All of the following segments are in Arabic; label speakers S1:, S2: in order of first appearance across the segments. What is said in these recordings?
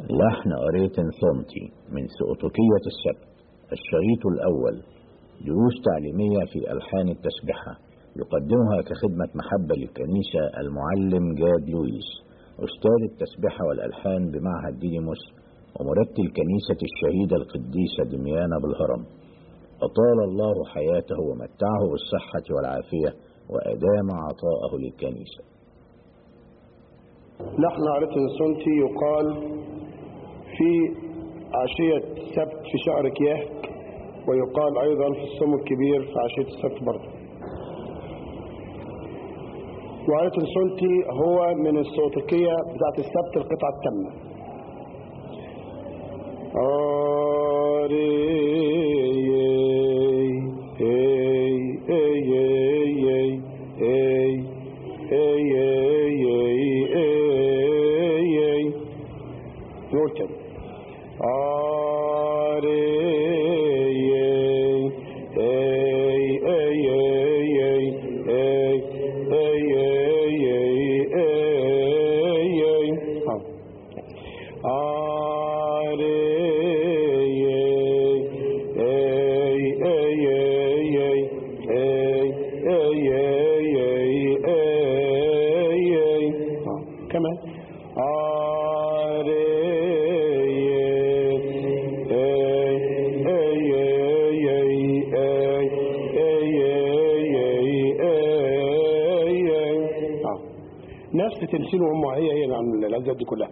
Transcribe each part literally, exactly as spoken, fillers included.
S1: لحن قرية صمتي من سؤتكية السبت، الشريط الأول، دروس تعليمية في ألحان التسبحة، يقدمها كخدمة محبة للكنيسة المعلم جاد لويس، أستاذ التسبحة والألحان بمعهد ديديموس، ومرتل كنيسة الشهيدة القديسة دميانة بالهرم. أطال الله حياته ومتعه بالصحة والعافية وأدام عطاءه للكنيسة.
S2: لحن قرية صمتي يقال في عشية السبت في شهر كياه، ويقال أيضا في الصوم الكبير في عشية السبت برضه. وقرية صمتي هو من الصوتية بتاعت السبت القطعة التامة. نقول تاني كمان نفس تمثيل وهم هي هي عن الأجزاء دي كلها.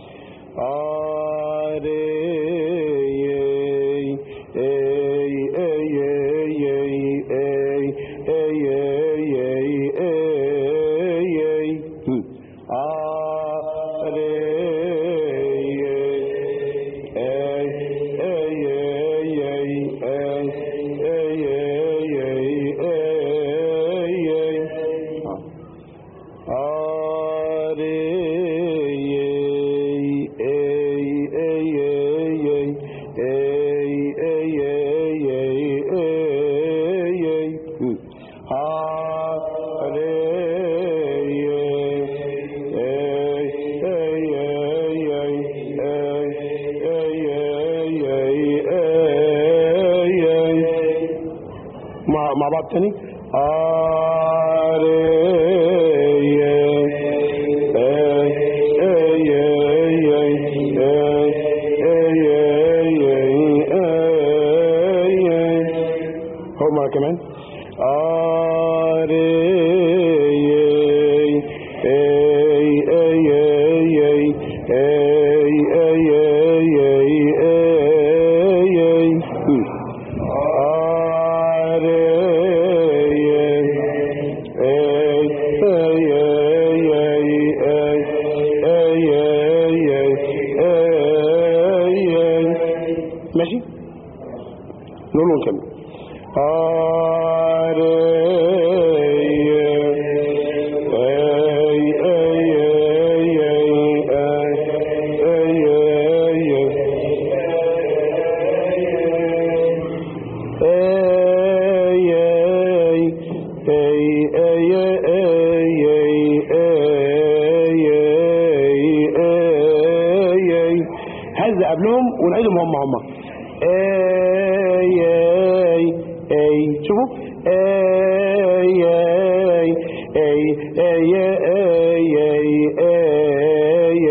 S2: مع بعض تاني. هما كمان ماشي. نقول كمان هذا قبلهم ونعيدهم هم هم اي اي اي شوفوا اي اي اي اي اي اي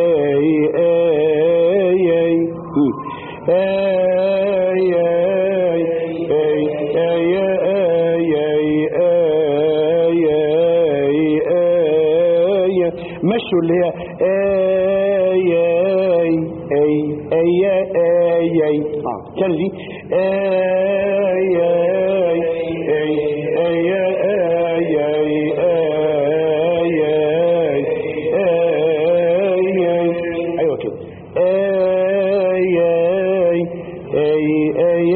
S2: اي مشوا اللي هي اي اي اي اي اي اي اه كان دي اي اي اي اي اي اي ايوه كده اي اي اي اي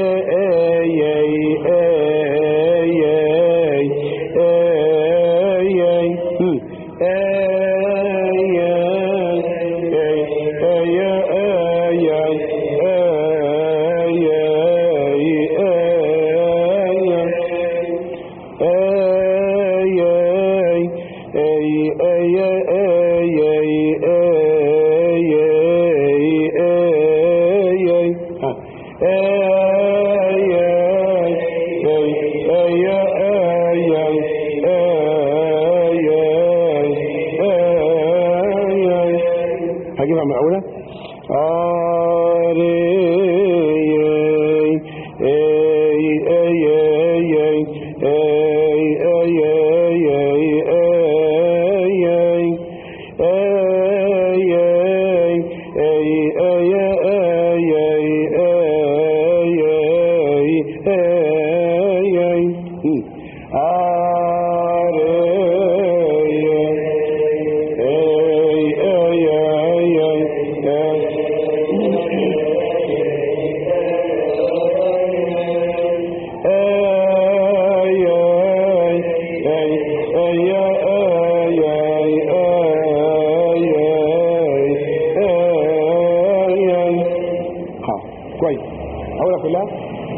S2: هجيبها من أولها. كويس أولى كلها.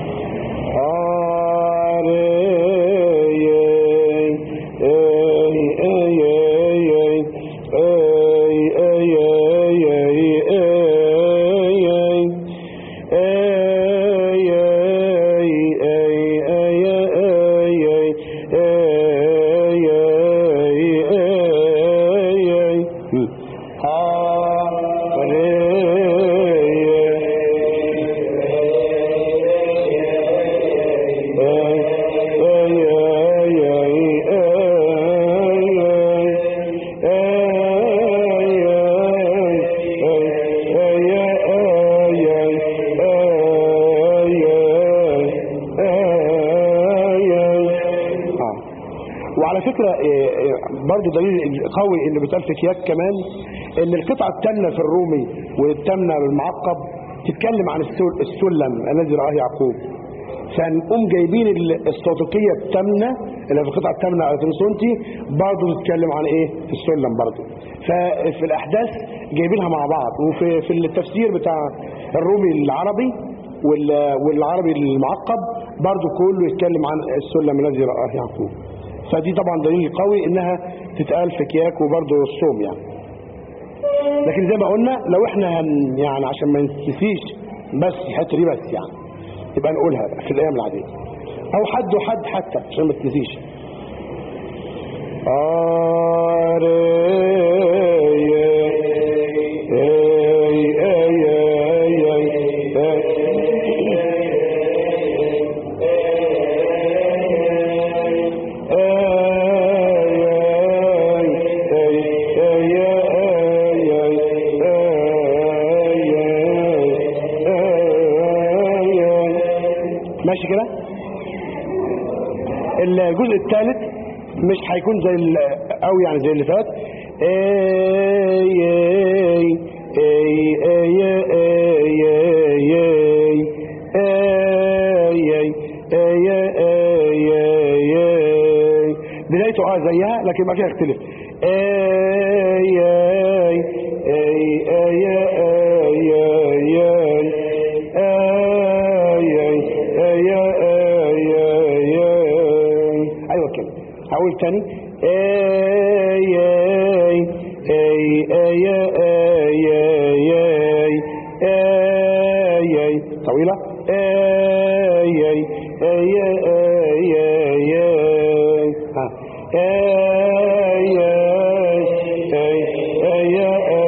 S2: وعلى فكرة برضو دليل قوي اللي بيتقال في كياك كمان ان القطعة التامنة في الرومي والتامنة بالمعقب تتكلم عن السلم الذي رآه يعقوب، فنقوم جايبين الصوتية التامنة اللي في القطعة التامنة على تنسونتي برضو تتكلم عن ايه السلم برضو. ففي الاحداث جايبينها مع بعض، وفي في التفسير بتاع الرومي العربي والعربي المعقب برضو كله يتكلم عن السلم الذي رآه يعقوب. فدي طبعا دليل قوي انها تتقال في كياك وبرضه الصوم يعني. لكن زي ما قلنا لو احنا هن يعني عشان ما ننسيش بس الحته دي بس يعني يبقى نقولها في الايام العاديه او حد وحد حتى عشان ما تنسيش. ماشي كده. الجزء الثالث مش هيكون زي قوي يعني زي اللي فات. اي اي اي اي اي بدايته اه زيها لكن ما فيها اختلف. اي اي اي هقول تاني. اي اي اي اي اي اي اي طويلة. اي اي اي اي اي ها اي اي اي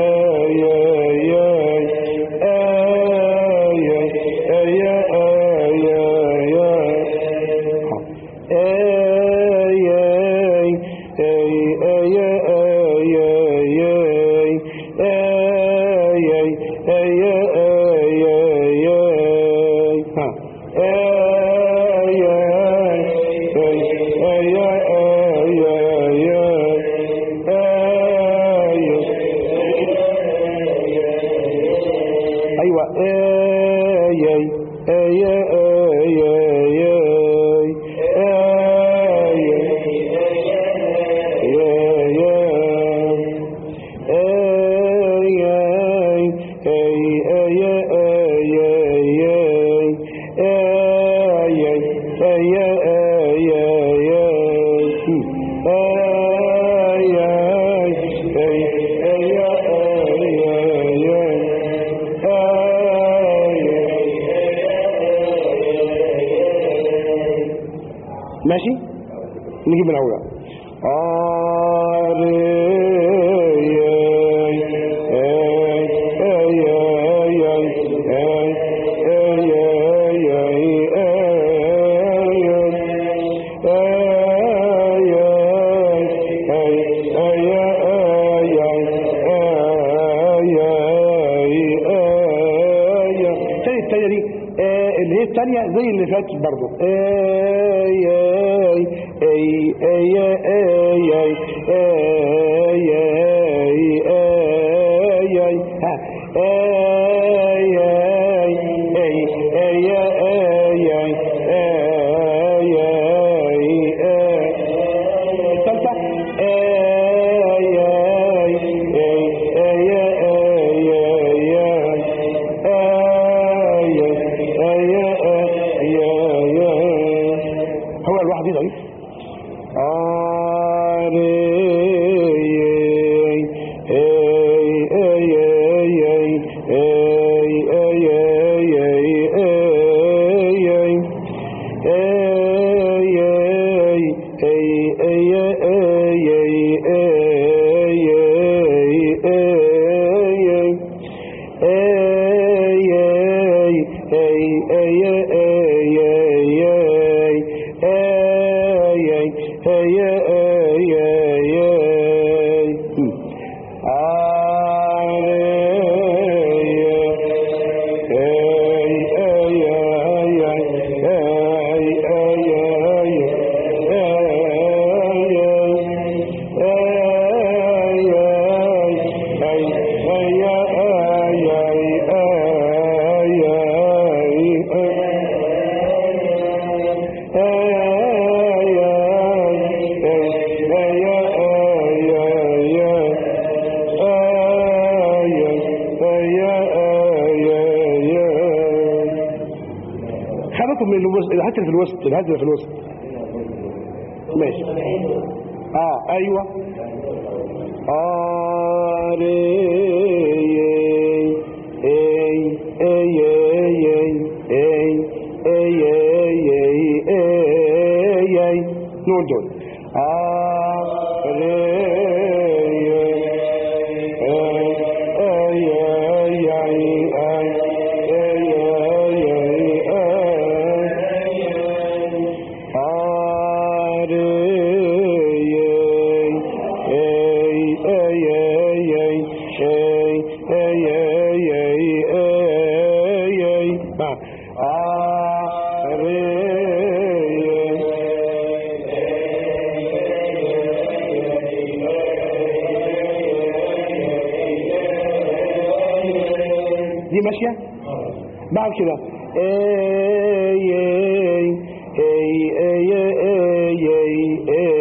S2: ماشي. نجيب من الاول. اري الثانيه زي اللي فاتت برضه. اي اي اي اي اي اي اي اي اي ها اي اي اي اي اي اي الثالثه اي اي اي هو الواحد دي ضعيف. من الوسط الحته في الوسط الهزه في الوسط ماشي. اه ايوه اه ري اي اي اي اي اي اي اي اي نقول دول اه ري دي ماشيه. بعد كده اي اي اي اي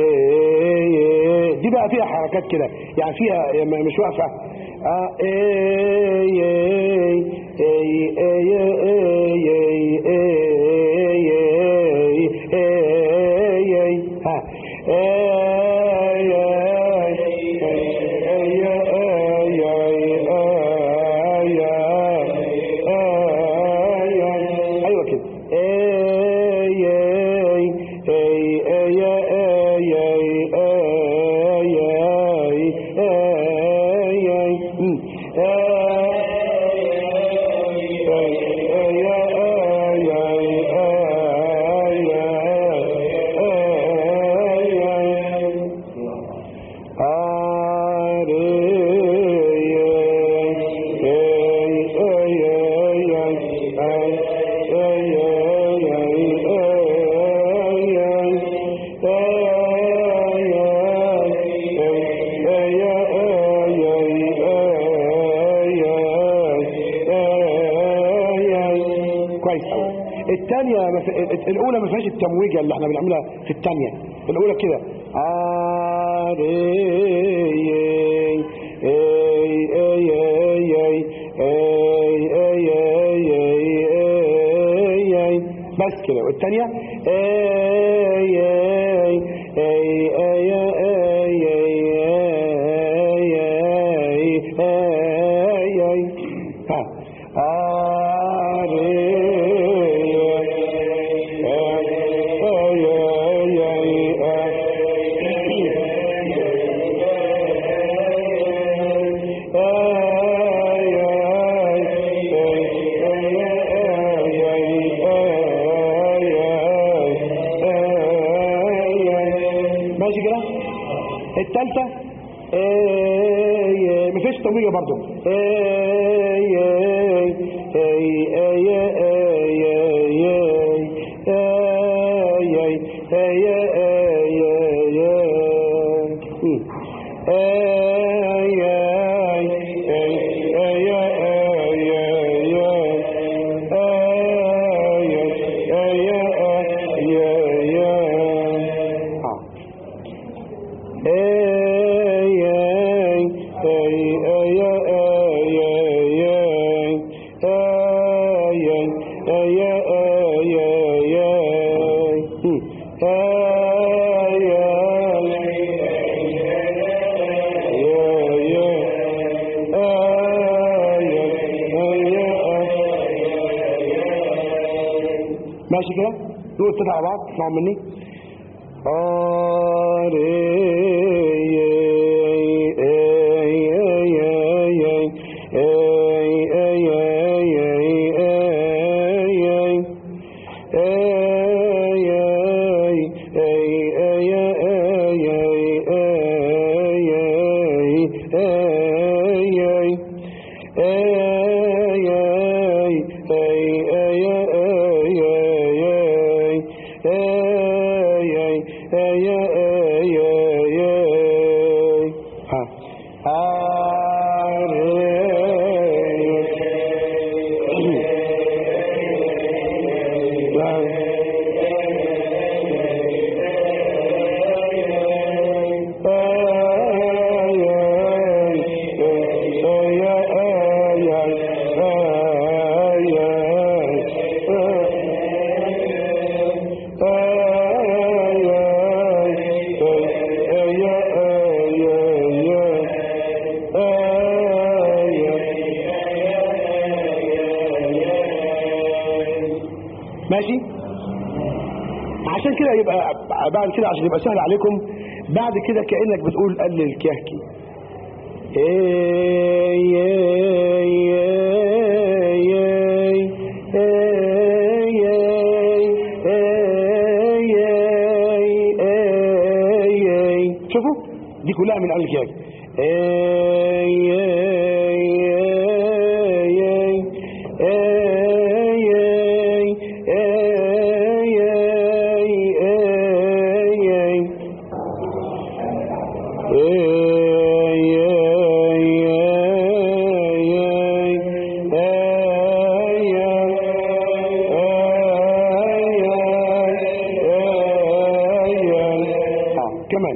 S2: اي دي بقى فيها حركات كده يعني فيها مش واقفه. اه اي اي اي اي اي اي ها الثانية الأولى ما فيهاش التمويجة اللي احنا بنعملها في الثانية. الأولى كده بس كده. والثانية الثالثة ما فيش تمويجة برضو. اي اي اي اي اي يا يا يا ماشي كده نقول تطلع على بعض اسمعوا مني ماشي. عشان كده يبقى بعد كده عشان يبقى سهل عليكم بعد كده كأنك بتقول قلل الكهكي شوفوا دي كلها من قلل الكهكي كمان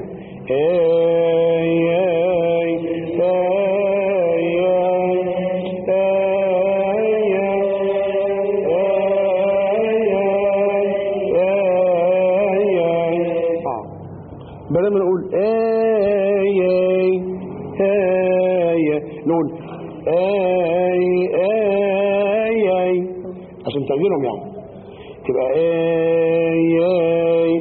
S2: بدل ما نقول اي اي اي نقول اي اي اي عشان تعجلهم يعني تبقى اي اي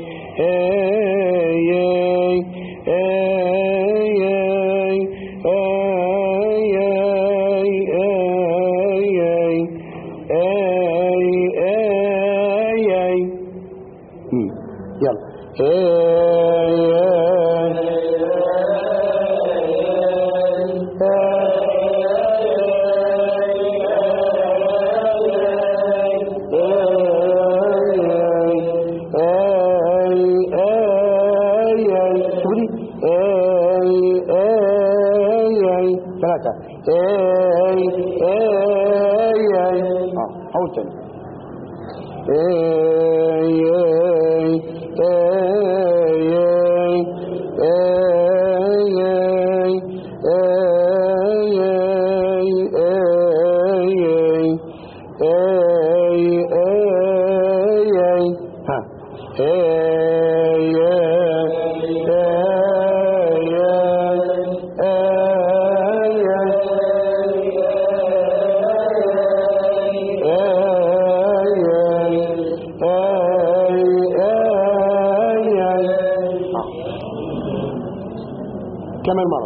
S2: ثلاثة اي اي اي اه حول تاني اي اي كمان مرة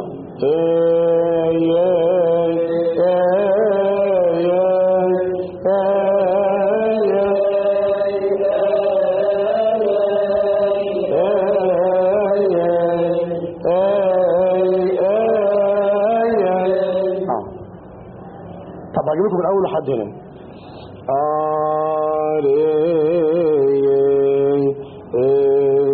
S2: طب هجيبكم من اول لحد هنا آه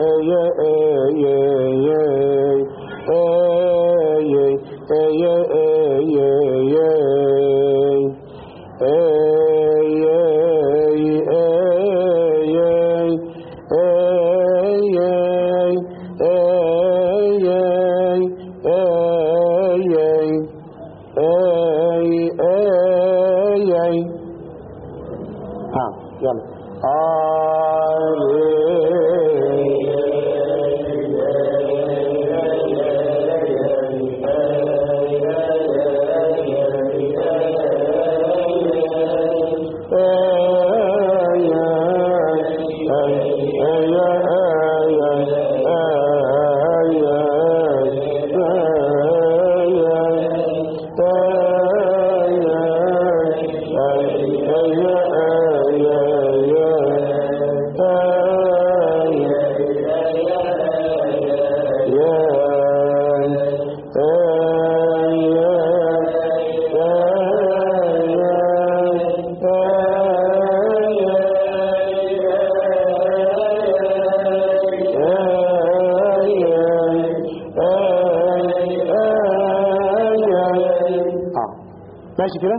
S2: ماشي كده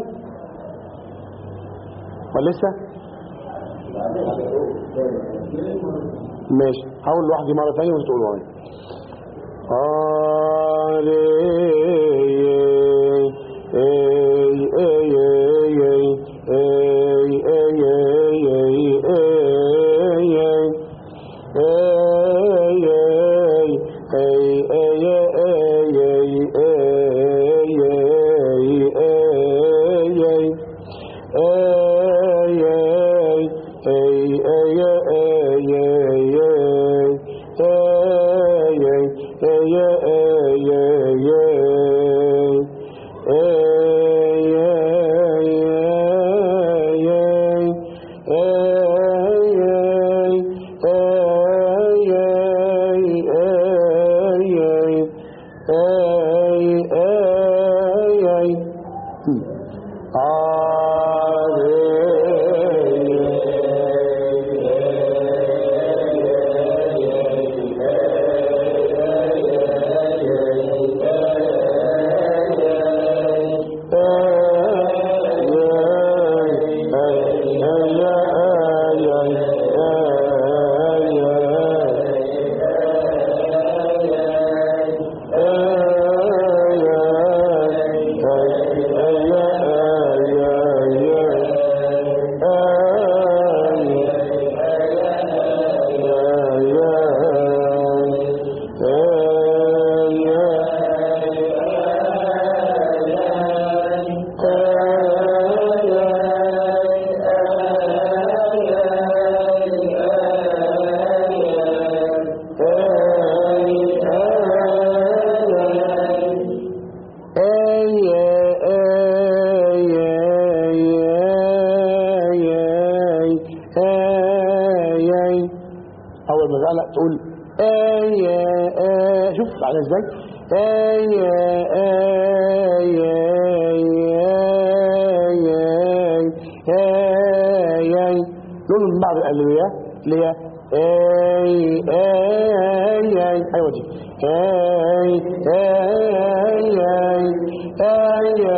S2: ولا لسه؟ ماشي هقول لوحدي مرة ثانية وانتوا تقولوا معايا. تقول آية آية شوف على ازاي آية آية آية آية نقول من بعض الألوية اللي هي آي آي آي أيوة دي آي آي آي آي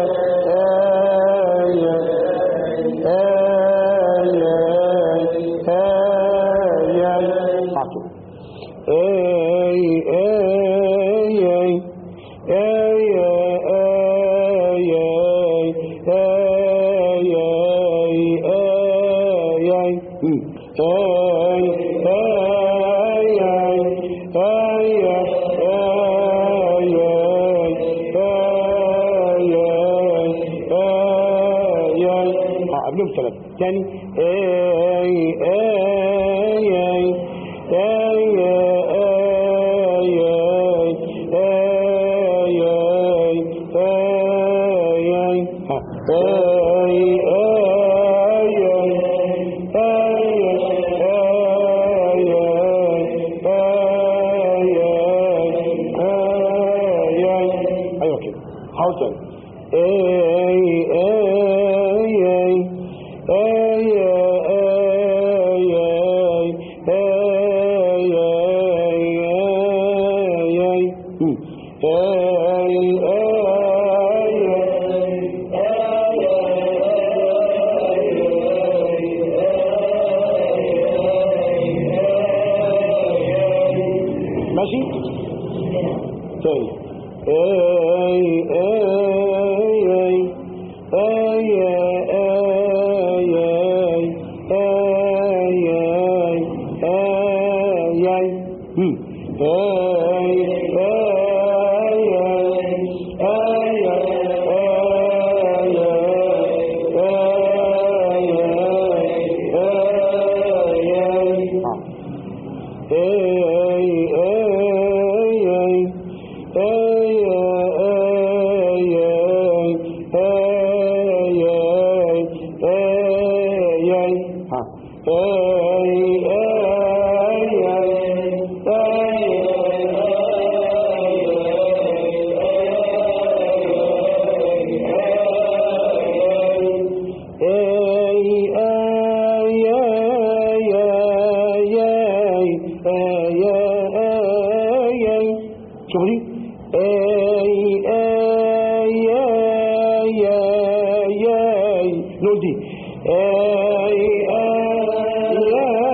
S2: يعني اي اي اي اي اي ايوه كده حاول اي اي آي آي آي آي آي ماشي طيب آي آي آي آي آي آي شوفي اي اي اي اي نقول دي اي اي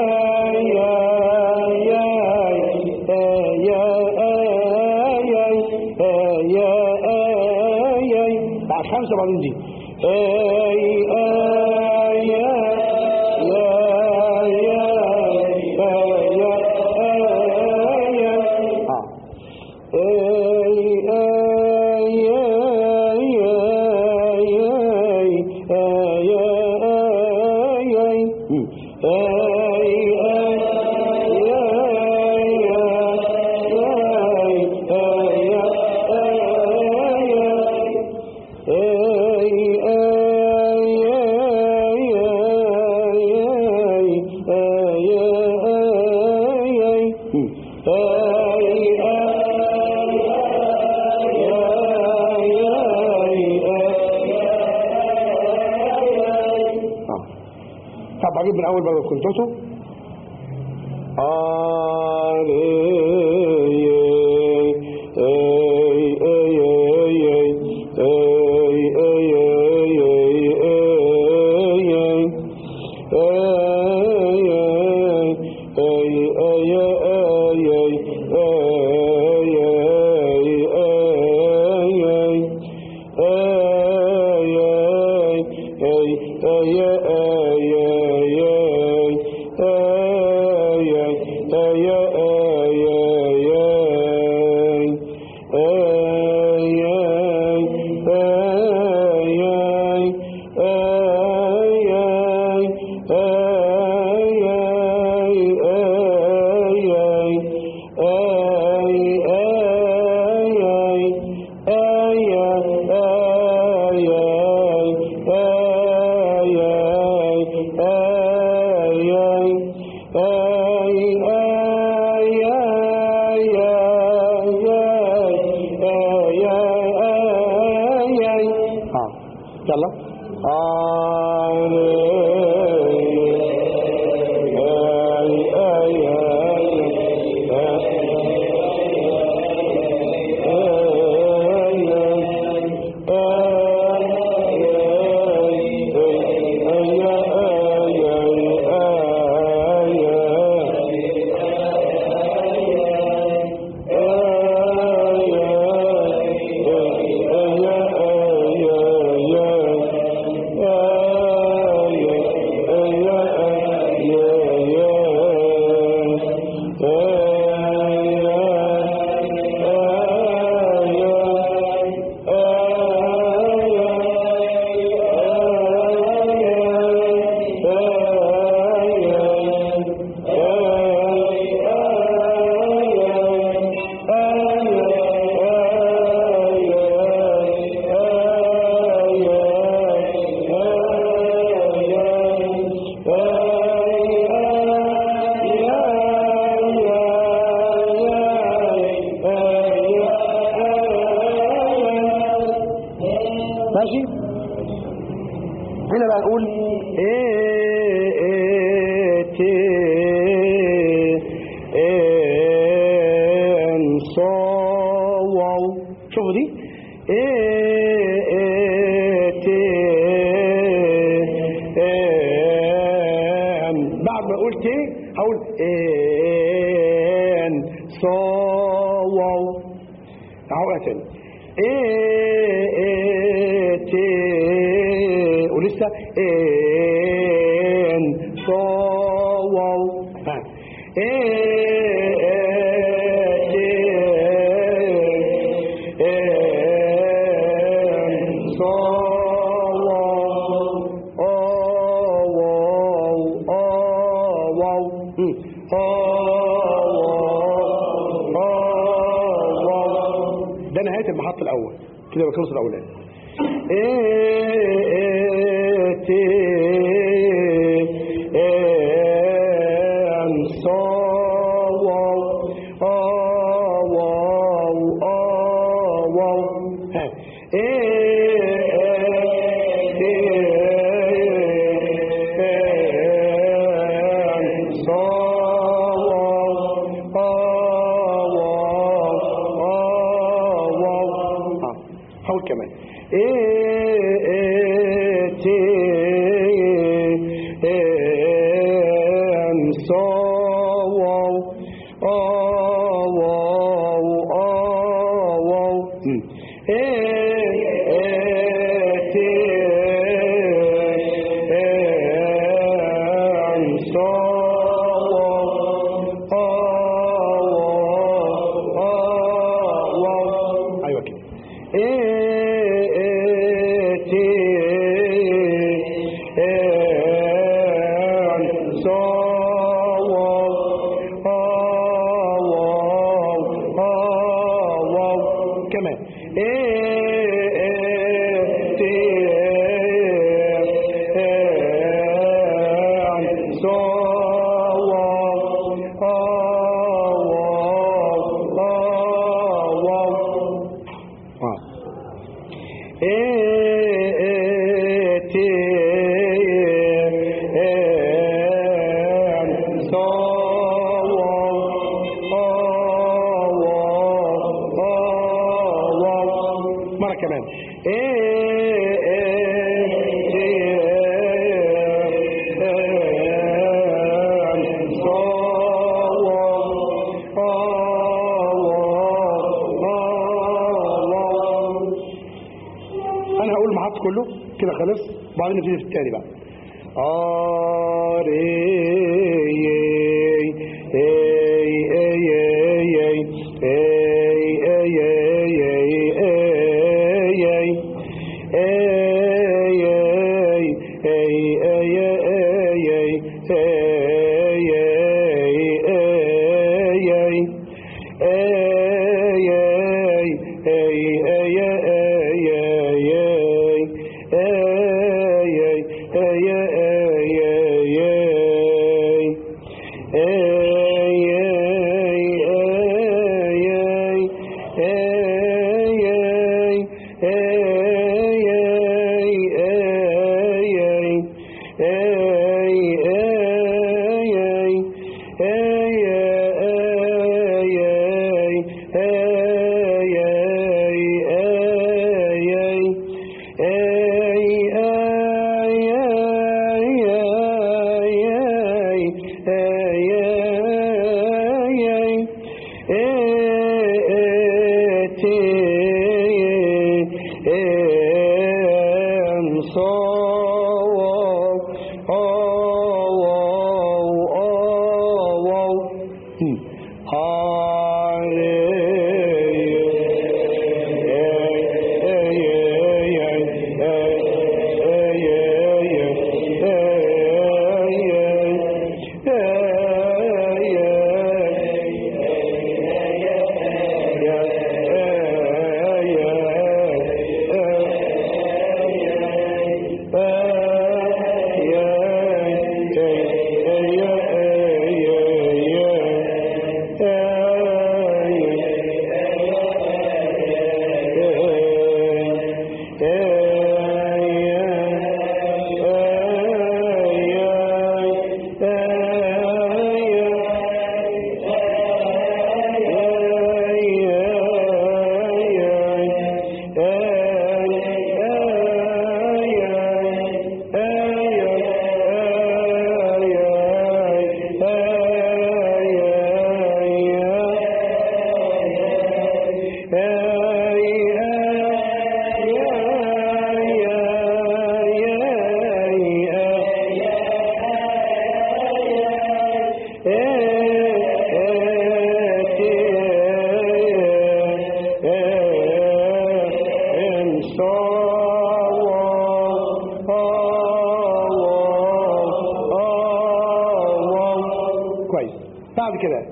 S2: اي بعد خمسة بعدين دي اي اي طب اجيب من اول برضه كنتوتو يلا ماشي. هنا بقى نقول ايه ايه تي ان صو شوفوا دي إيه إيه تي إيه. بعد ما اقول تي هقول إيه صو واو. هقولها تاني إيه إيه تي ولسه إيه صو واو. ها إيه ده نهاية المحط الأول كده بخلص الأولاني. إيه تي إيه صو واو واو واو. ها حاول كمان إيه تي إيه صو واو واو واو. إيه تي إيه صو واو. أيوة كده إيه تي إيه صو واو. كمان إيه تي إيه صو واو. إيه تي إيه صو واو. مرة كمان إيه تي إيه صو واو. انا هقول المحط كله كده خلص وبعدين نبتدي في التاني بقى. آه ري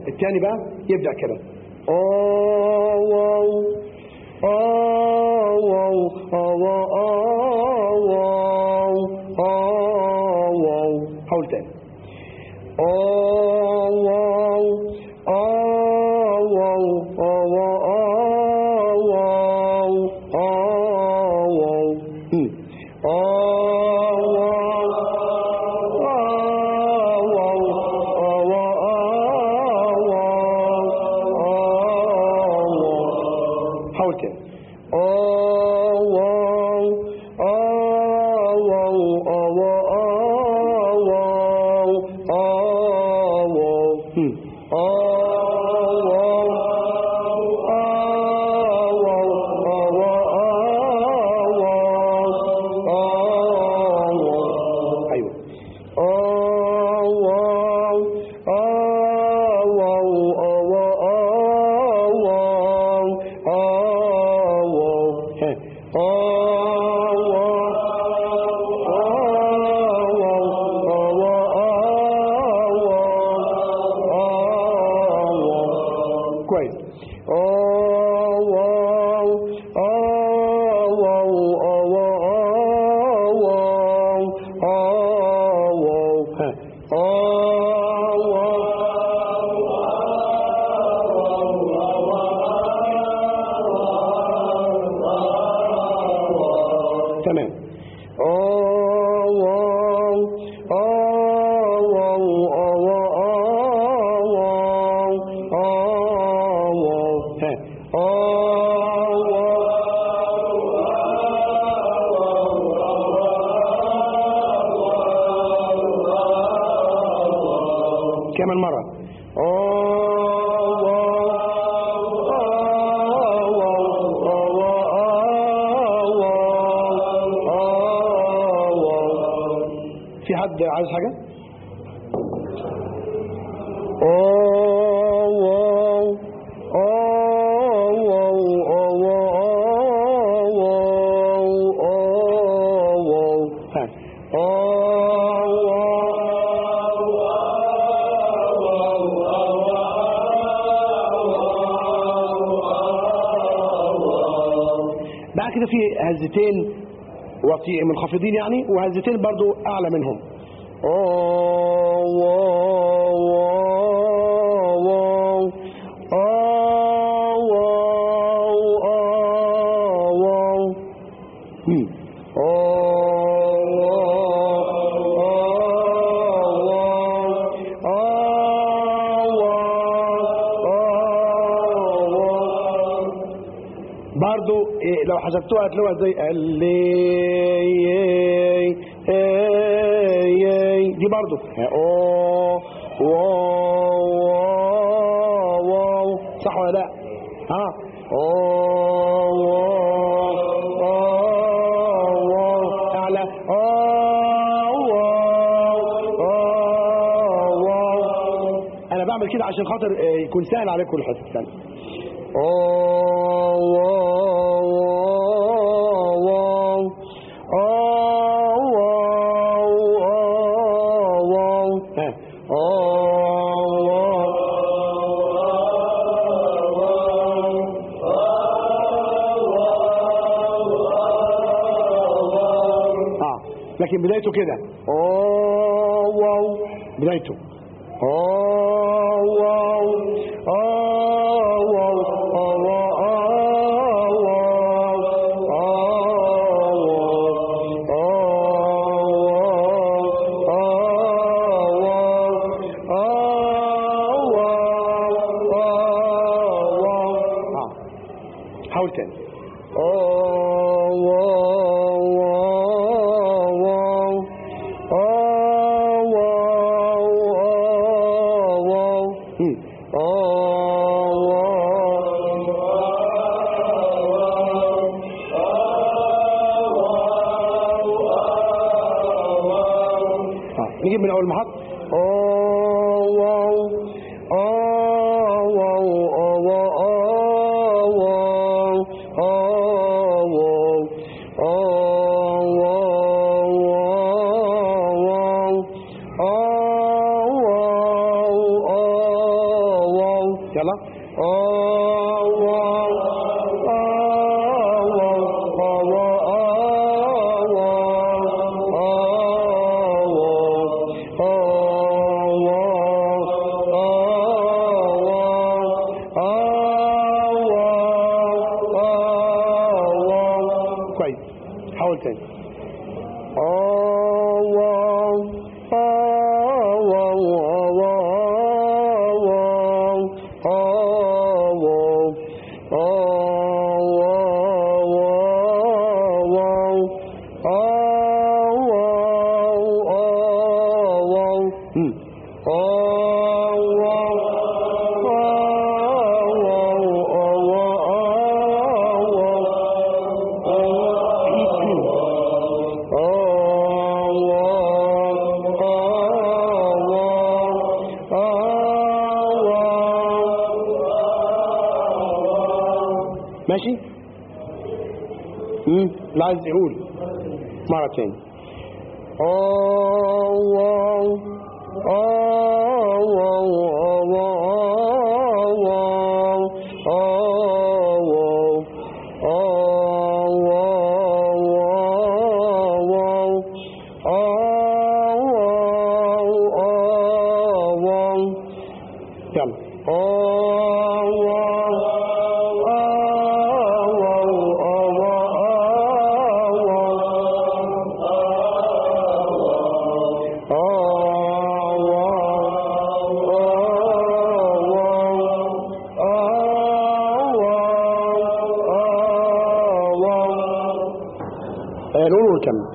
S2: الثاني بقى يبدأ كده آه واو آه واو آه واو آه واو. حاول تاني آه واو آه واو آه واو آه واو. حاول تاني آه واو آه واو آه واو آه واو. كويس آه واو آه واو آه واو آه واو. ها آه واو. تمام آه واو آه واو آه واو. ها كمان مرة في حد عايز حاجة؟ آه واو آه واو آه واو آه واو. ها آه بعد كده في هزتين وطي منخفضين يعني، وهزتين برضو أعلى منهم آه واو واو آه واو آه واو. هم آه واو. برضو لو حسبتوها هتلاقوها زي اللي دي برضو اه واو واو. صح ولا لا؟ ها اه واو اعلى اه واو. انا بعمل كده عشان خاطر يكون سهل عليكم الحس. استنى اه واو آه واو آه واو. ها آه لكن بدايته كده آه واو. بدايته آه واو آه واو حاول تاني آه واو واو آه واو آه واو. آه واو. نجيب من أول محط آه واو آه واو آه واو. كويس، حاول تاني. ماشي؟ امم اللي عايز يقول مرة تاني. الله الله نقول ونكمل.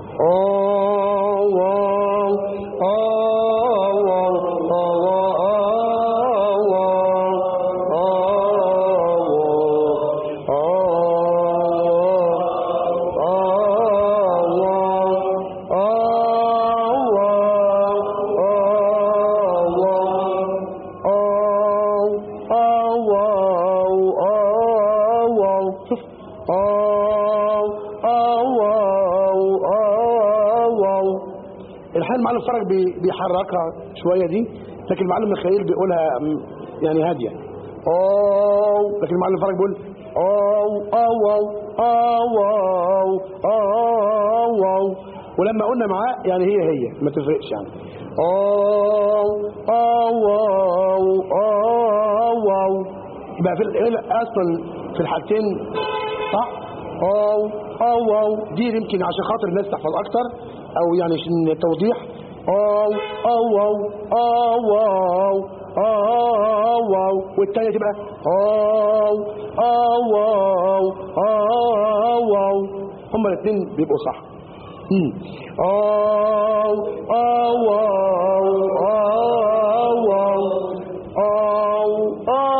S2: الحين المعلم فرج بيحركها شوية دي، لكن المعلم ميخائيل بيقولها يعني هادية. أوه، لكن المعلم فرج بيقول أوه أوه أوه أوه، ولما قلنا معاه يعني هي هي ما تفرقش يعني. أوه أوه أوه، يبقى في أصلا في الحالتين صح؟ أوه أوه، دي يمكن عشان خاطر الناس تحفظ أكتر، أو يعني عشان توضيح. أو أو أو أو أو أو، والتانية تبقى أو أو أو أو، هما الاثنين بيبقوا صح. أو أو أو أو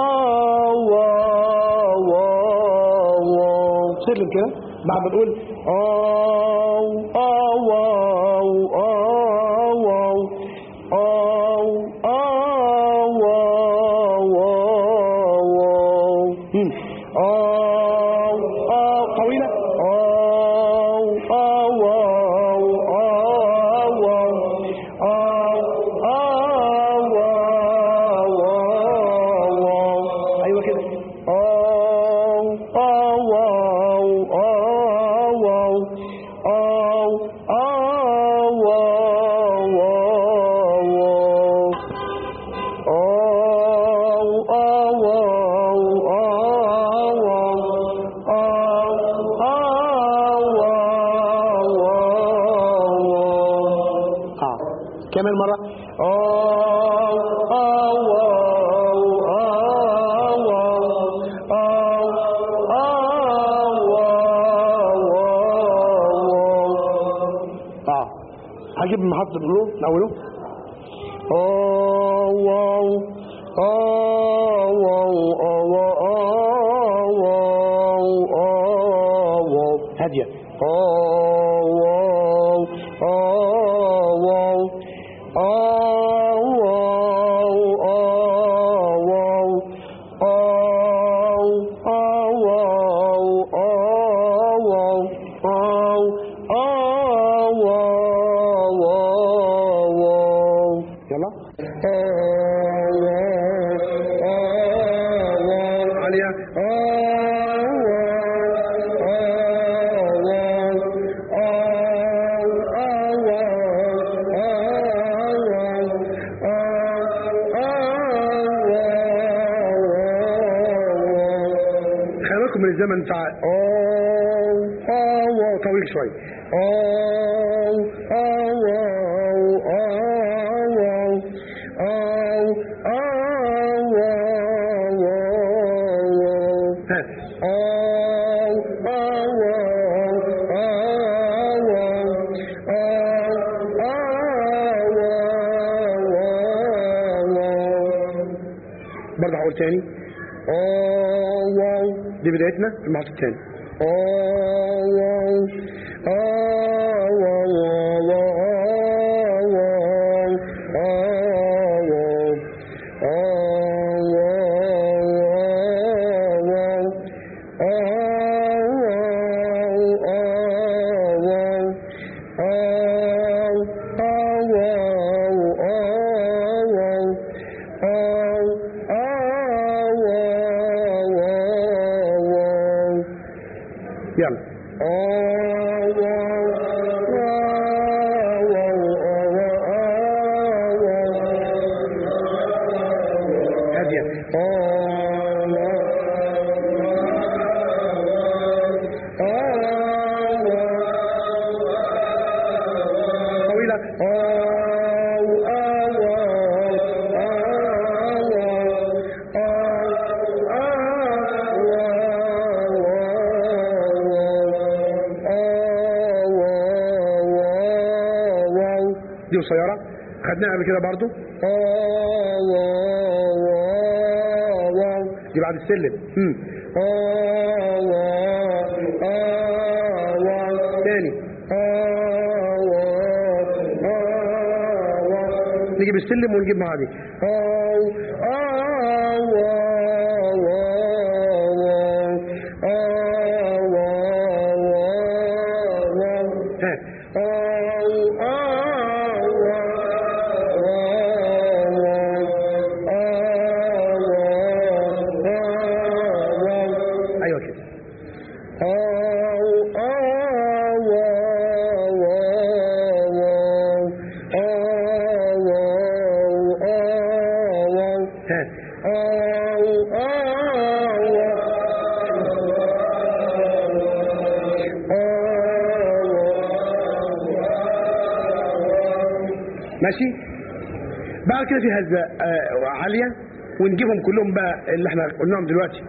S2: أو، سلم كده بعد ما تقول أو أو أو أو أو أو أو أو، طويلة. أو أو أو أو أو، أيوة كده. أو أو كمان مرة. أو أو أو أو أو، هجيب محط بلو من أوله. أو أو أو أو، هادية. أو أو يلا. عليا خلي بالكم من الزمن بتاع طويل شويه. برضه هقول تاني دي بدايتنا في المحط الثاني. يلا هادية طويلة دي قصيرة خدناها قبل كده برضو. دي بعد السلم. امم تاني نجيب السلم ونجيب معاه دي. ايوه كده. ماشي. بعد كده في هزة عالية ونجيبهم كلهم بقى اللي احنا قلناهم دلوقتي.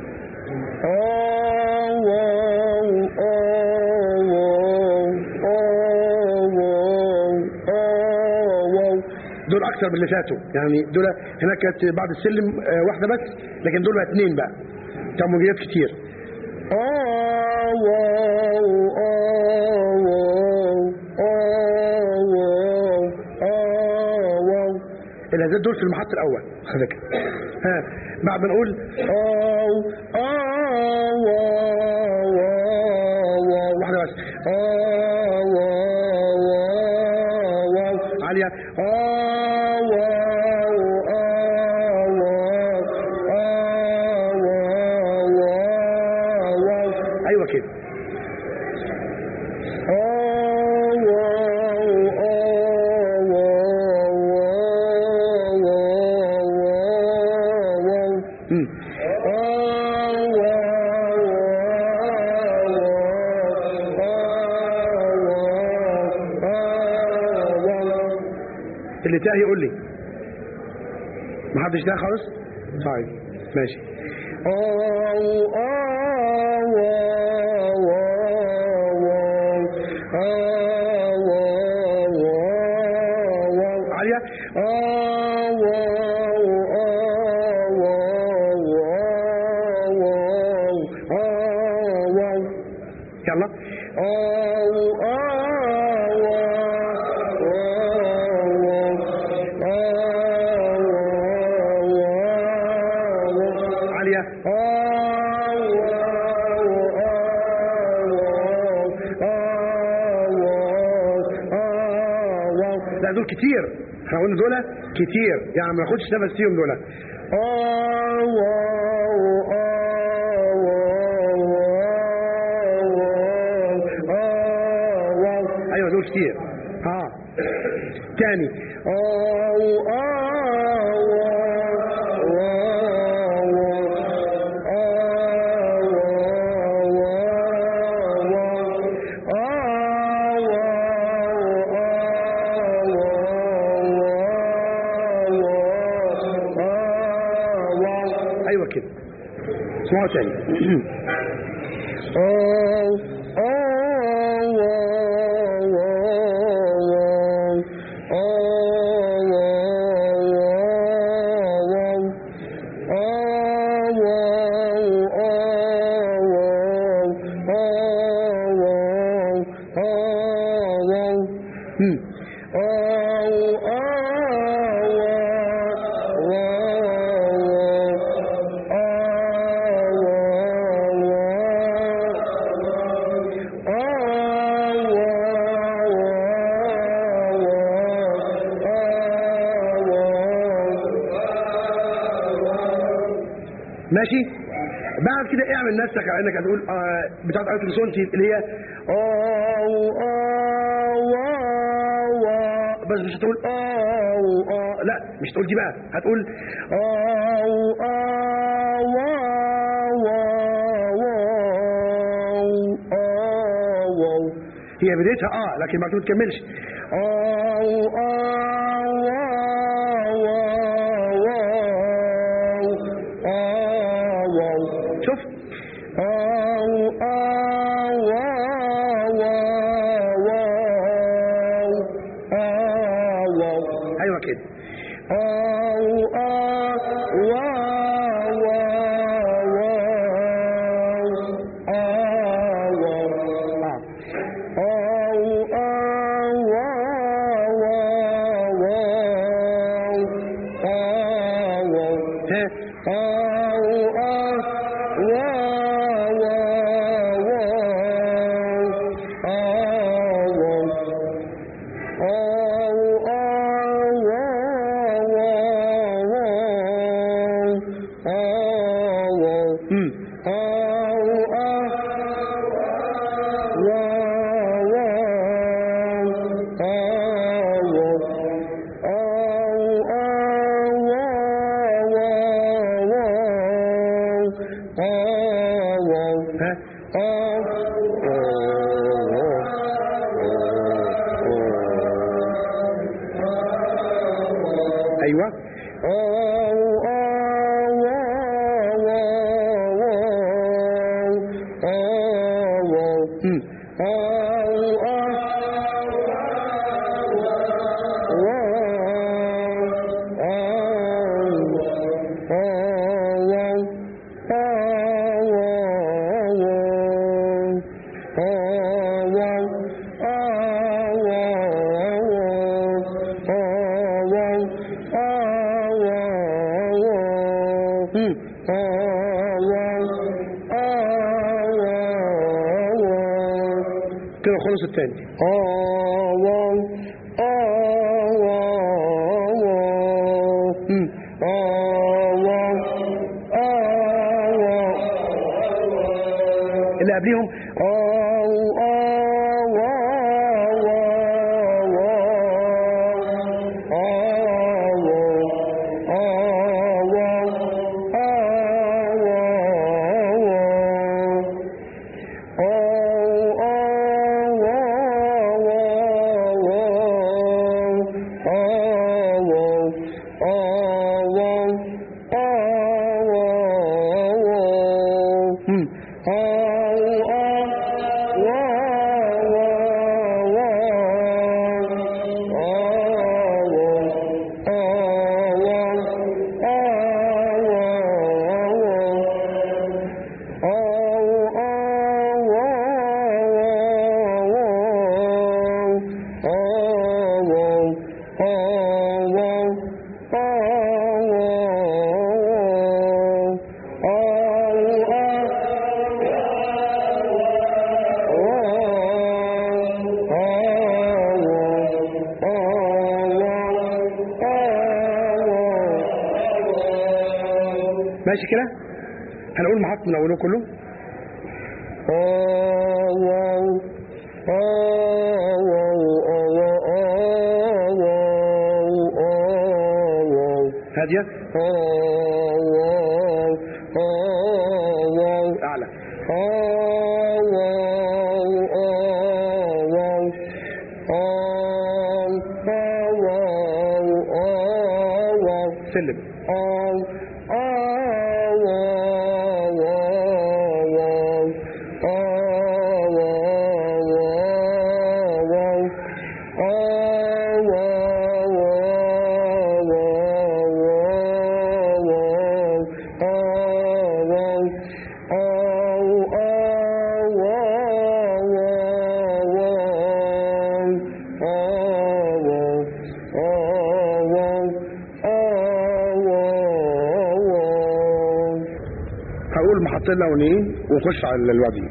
S2: دول اكتر من اللي فاتوا، يعني دول هناك كانت بعد السلم واحدة بس، لكن دول بقى اتنين بقى تموجيات كتير. الهزات دول في المحط الاول خلي بالك. ها بعد ما نقول أو أو واحده بس عاليه ايوه كده. اللي تاه يقول لي. محدش تاه خالص؟ طيب ماشي. عالية. يلا. لا دول كتير، احنا قلنا دول كتير يعني ما ناخدش نفس فيهم دول. هنقول كتير. اه تاني او ايوه كده. اسمعوا تاني. ماشي. بعد كده اعمل نفسك على انك هتقول آه بتاعت آية الكونسونانت اللي هي او او بس مش هتقول او اه لا مش هتقول دي بقى، هتقول او او او هي بدايتها اه لكن ما تكملش او او شوف او او ايوه كده او ايوه كده خلص التاني. اللي قبليهم ماشي كده. هنقول معاك من اوله كله. هادية أعلى سلم هقول محطين لونين وخش على الوادي.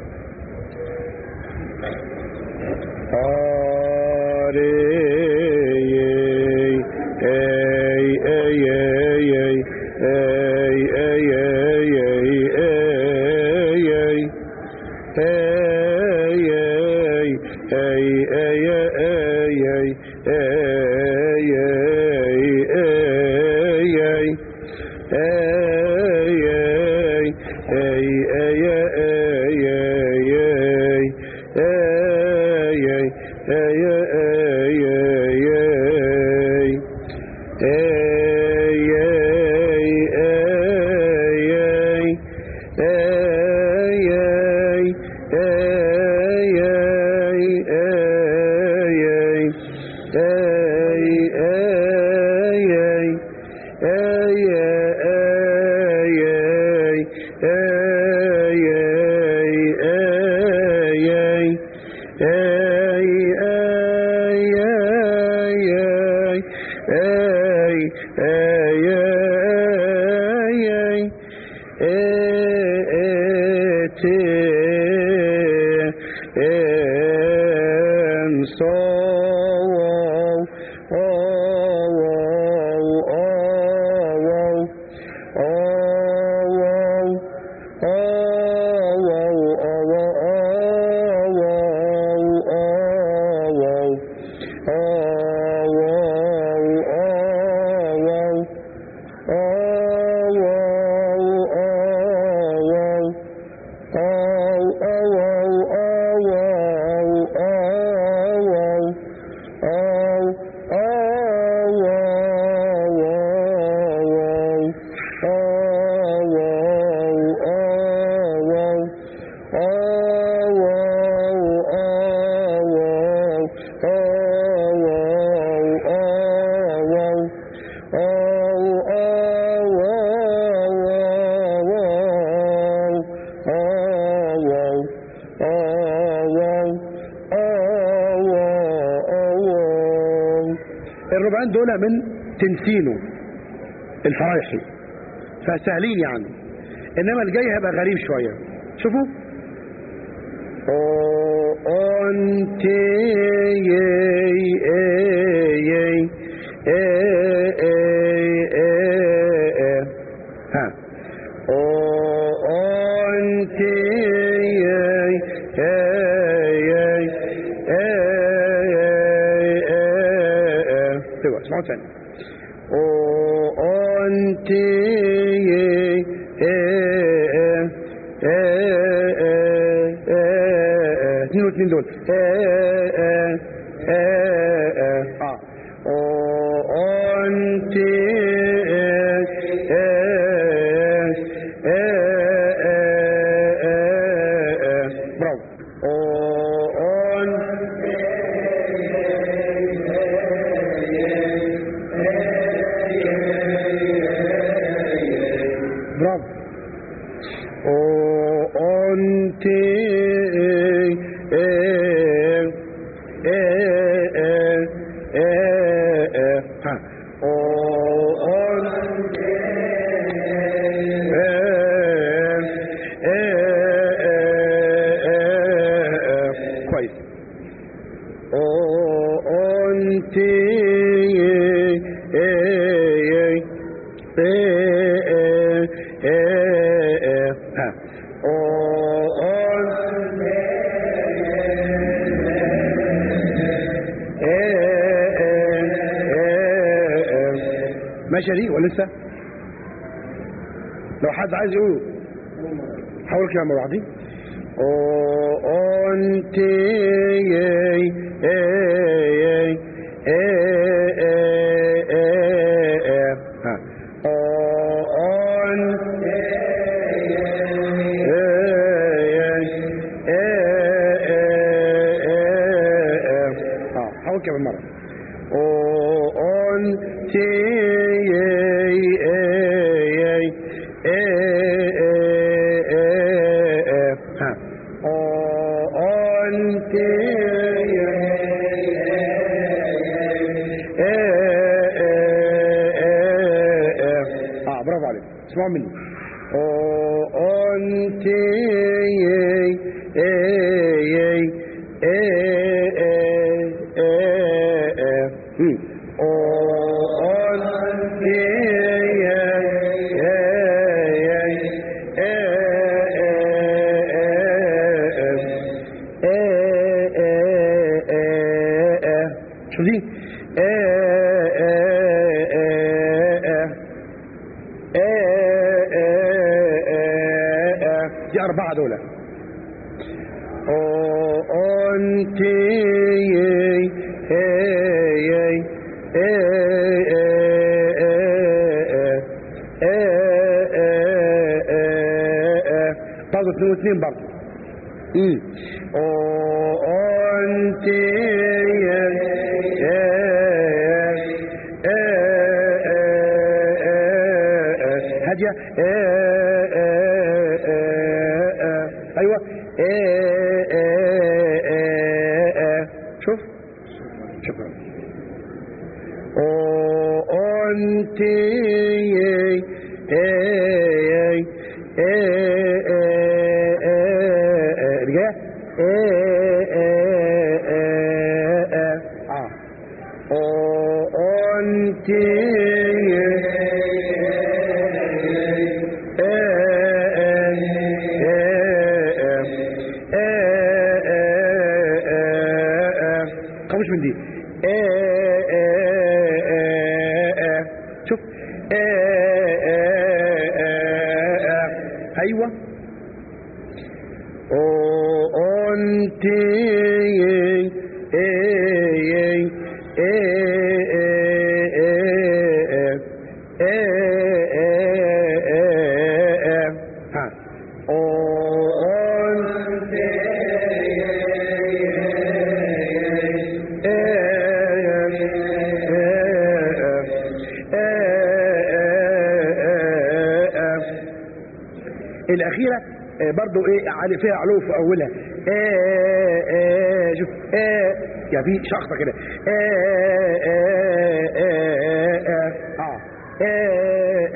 S2: الربعين دول من تنسينه الفرايحي فسهلين يعني، انما الجاي هيبقى غريب شويه. شوفوا انت ها انت اسمعوا تاني. انت اثنين واثنين دول اه انت برافو. او انت ها كويس. او انت ماشيه دي ولا لسه؟ لو حد عايز يقول حاول كده مره واحده. او انت اي اي اي ها اون اه حاول كمان مره. اون تي اه برافو عليك. اسمعوا مني. او انت شو دي؟ دي أربعة دول. أو أنت برضه اثنين واثنين برضه. امم أو أنت هادية. ايوه شوف شكرا. او انت رجع اه او انت مش من دي. شوف ايوه او انت ها الأخيرة برضو ايه علي فيها علو في أولها. ايه ايه شوف ايه يعني في شخصة كده. ايه ايه ايه اه ايه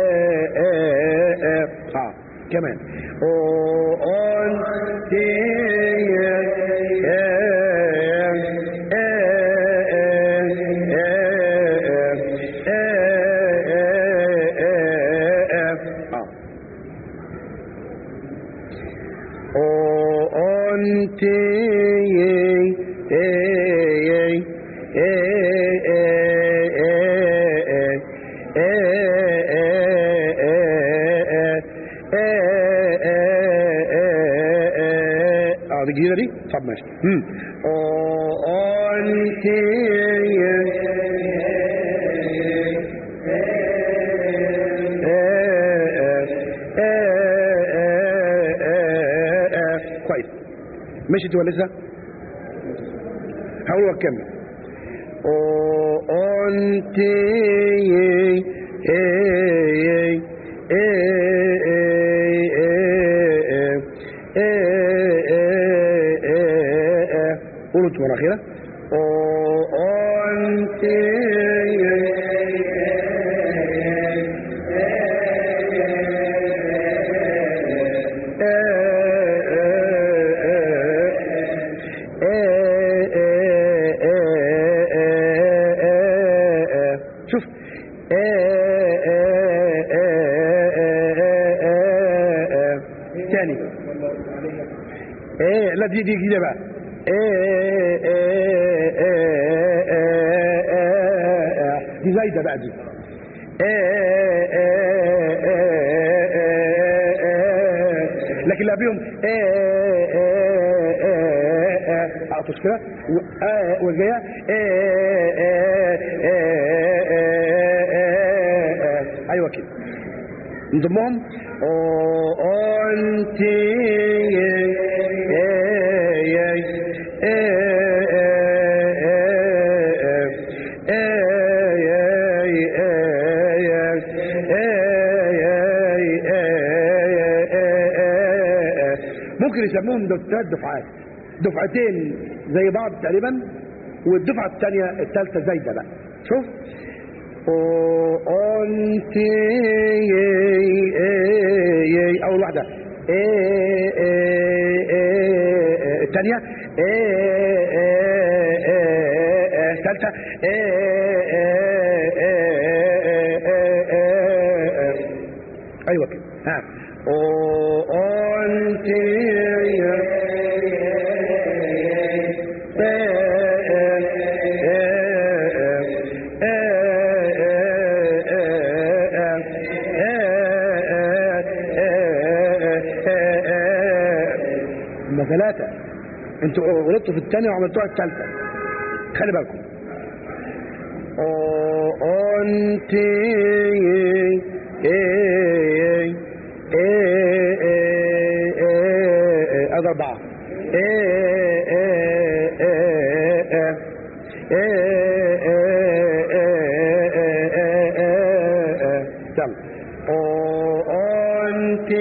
S2: ايه اه كمان. اون انت اه دي الجديده دي. طب ماشي. امم انت كويس. مشيت ولا لسه؟ هقول واكمل. او انت قلت مرة أخيرة. او انت شوف تاني. ايه لا دي دي جديدة بقى. دي زايدة بقى دي. لكن اللي قبلهم اعطش كده والجايه ايوه كده نضمهم انت ممكن يسموهم ثلاث دفعات، دفعتين زي بعض تقريبا والدفعه الثانيه الثالثه زايده بقى. شوف انت اول واحده الثانيه الثالثه ايوه كده ها انت ثلاثة انتوا غلطتوا في الثانية وعملتوها الثالثة، خلي بالكم. انت ادي اربعة تمام. انت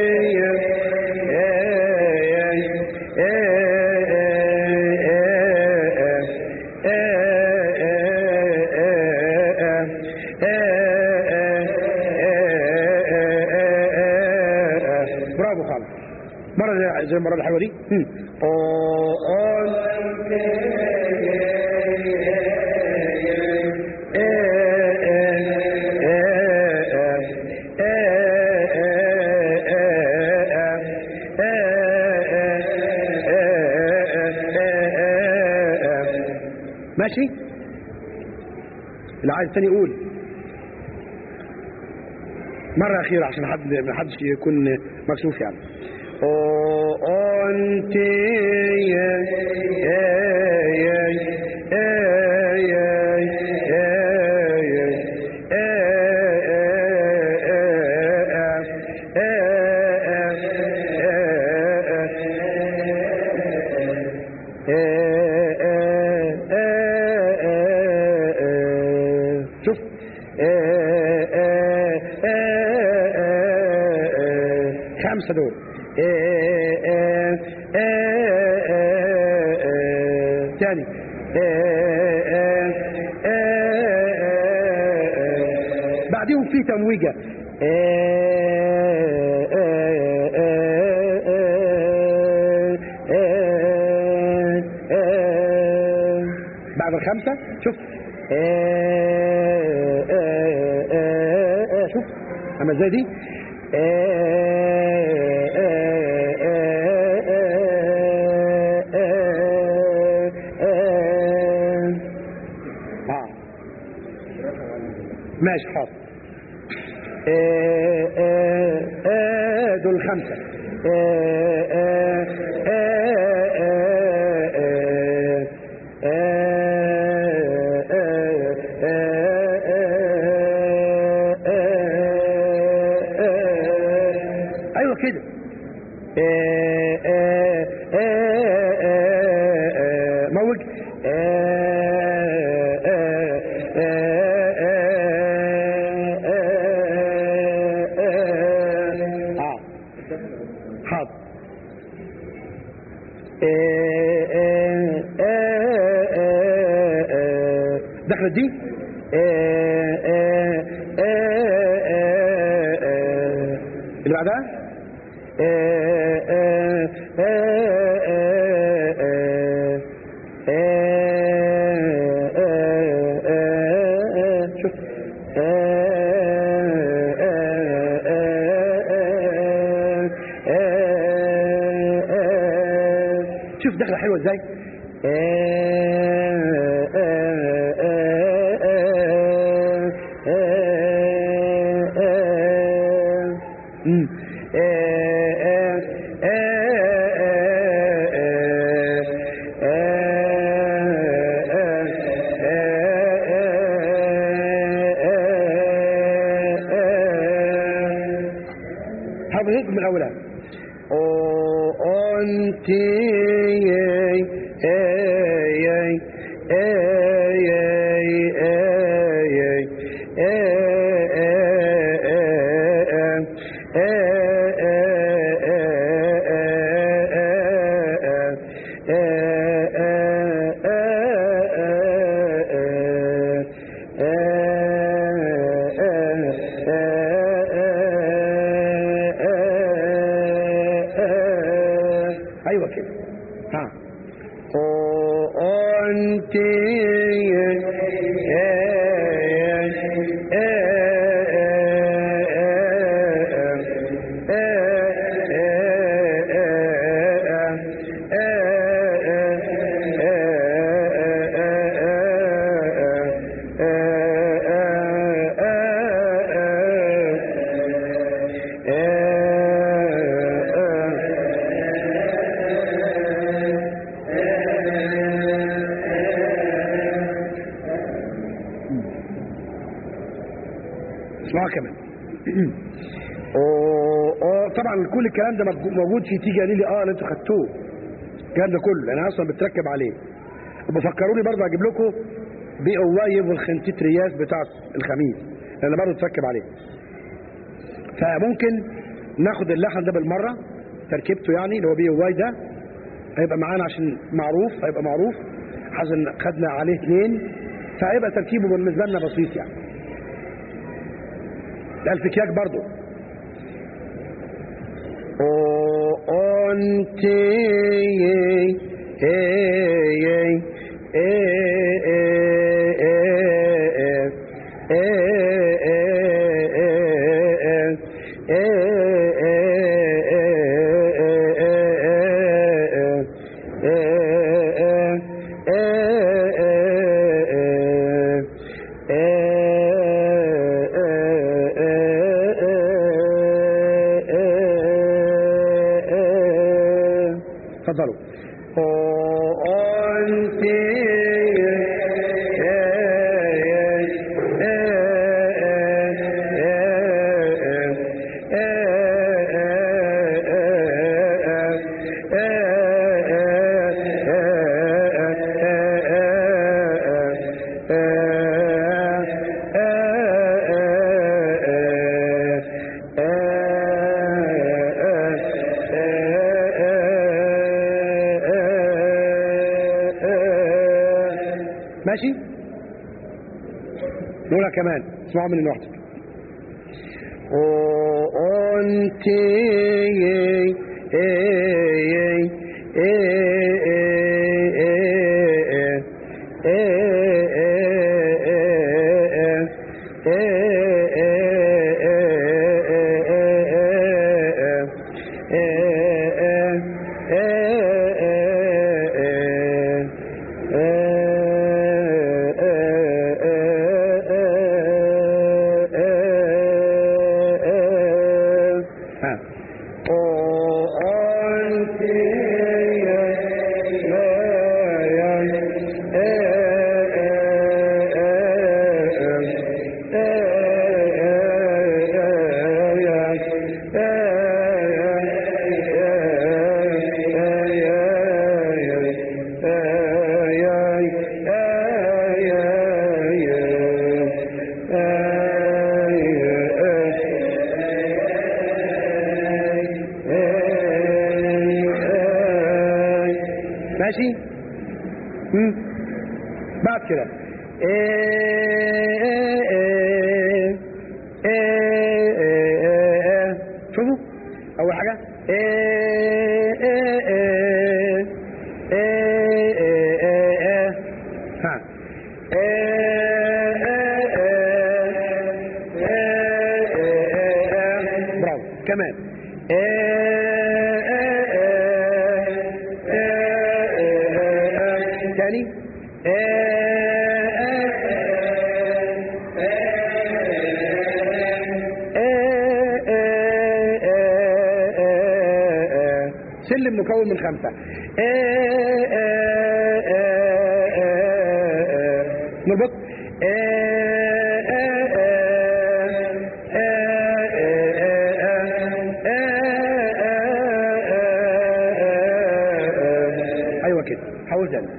S2: برافو خالص. مرة زي المرة الحلوة دي. ماشي. اللي عايز تاني يقول مرة أخيرة عشان حد ما حدش يكون مكسوف يعني. أنت يا يا شوف خمسة دول تاني بعدهم في تمويجة بعد الخمسة شوف شوف اما ازاي دي ماشي حاضر. دول خمسة ايوه كده. موج حاضر. دخلت دي اللي بعدها شوف شوف دخلة حلوة ازاي. آه آه آه آه آه ايوه كده. ها انت اسمعوا كمان. طبعا كل الكلام ده موجود في تيجي قال لي اه اللي انتوا خدتوه الكلام ده كله انا اصلا بتركب عليه. وبفكروني برضه اجيب لكم بي او واي والخنتيت رياس بتاع الخميس لان برضه بتركب عليه. فممكن ناخد اللحن ده بالمره تركيبته يعني اللي هو بي او واي ده هيبقى معانا عشان معروف هيبقى معروف عشان خدنا عليه اثنين فهيبقى تركيبه بالنسبه لنا بسيط يعني. الفكياك برضو او انت اتفضلوا. انت ماشي. نقولها كمان اسمعوا من الوحدة. انت ماشي. مم. بعد كده شوفوا اول حاجه ها برافو كمان تاني سلم مكون من خمسة نربط كده حاول تاني.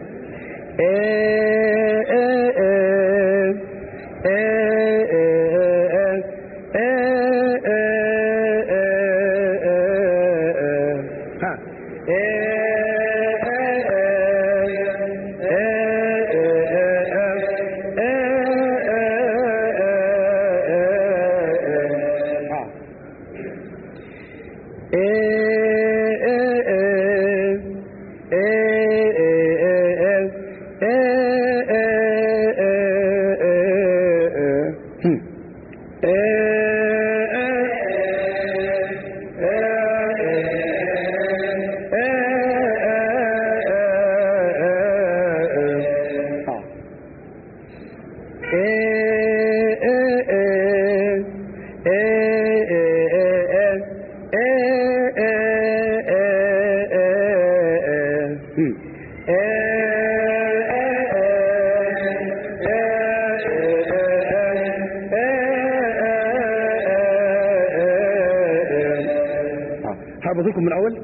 S2: حافظكم من الاول.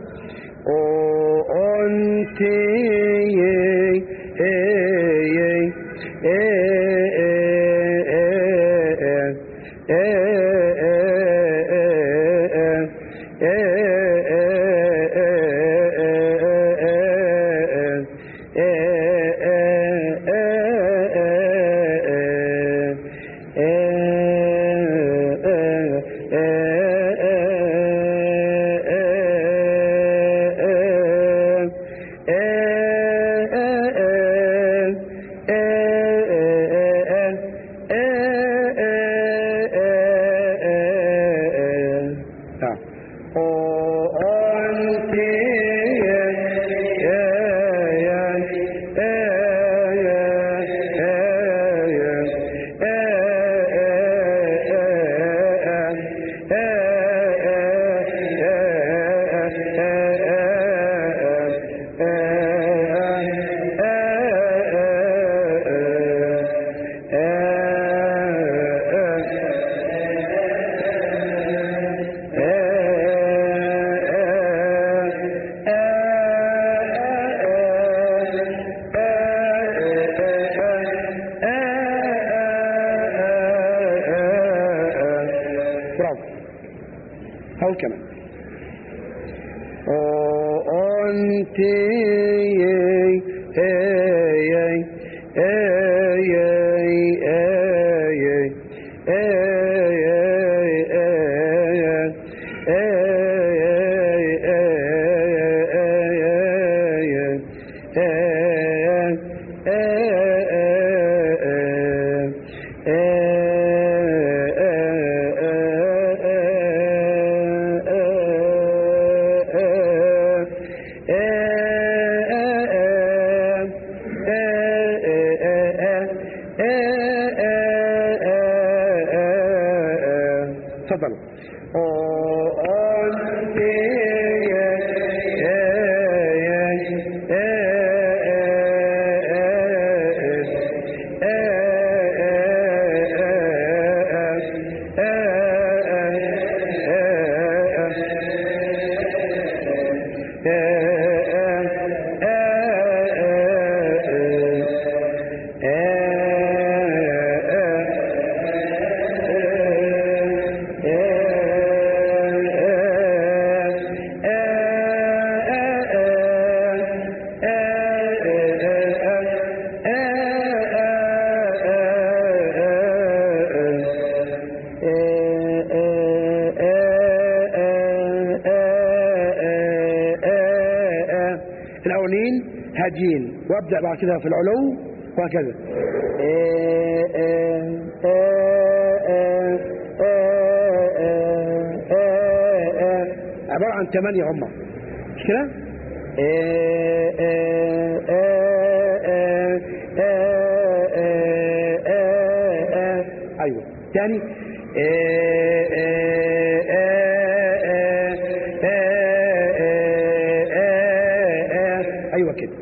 S2: حاول كمان. أنت تفضلوا. الأولين هادين وابدأ بعد كده في العلو وهكذا. عبارة عن ثمانية هم مش كده؟ أيوة تاني. أيوة كده.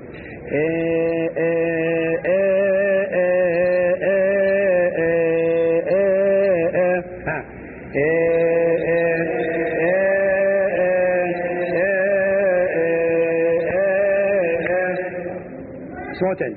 S2: ها اسمعوا تاني.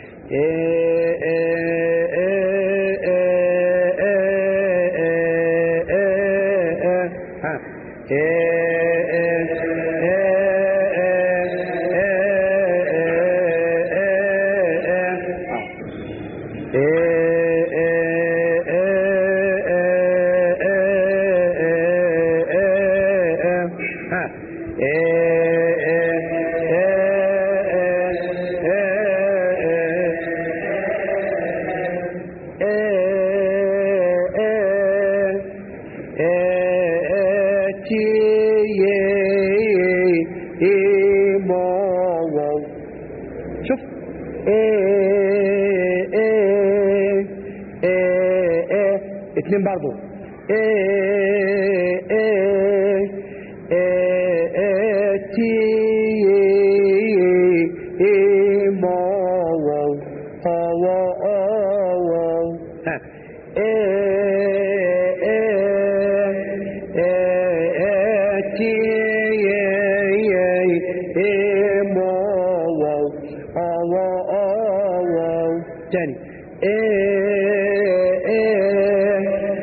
S2: شوف ايه ايه ايه ايه اتنين برضو ايه ايه ايه ايه تي ايه ما واو واو واو ها ايه ايه ايه تي ايه ما واو واو تاني ايه ايه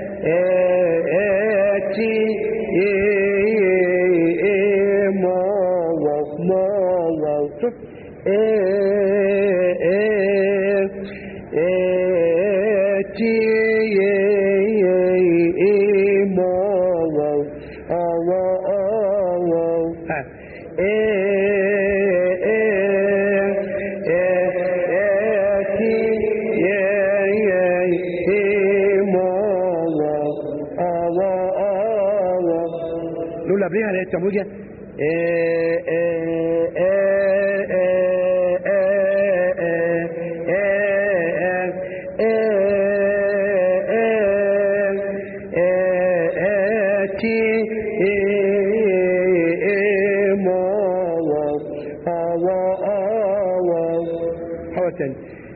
S2: ايه تي ايه ما واو ما واو شوف ايه ايه ايه تي ايه ما واو واو ها ايه ايه ايه تي ايه ما واو واو نقول قبلها اللي هي التمويجه ايه ايه حاول تاني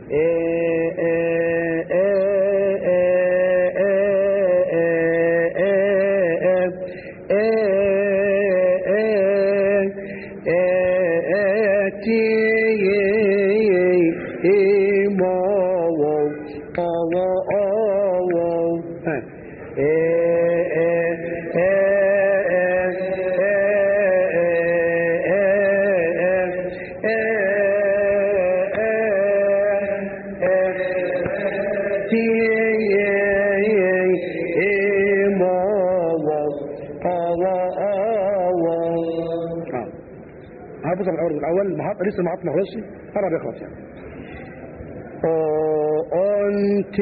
S2: حافظ الأول الأول المحط لسه المحط ما خلصش قرب يخلص يعني أنت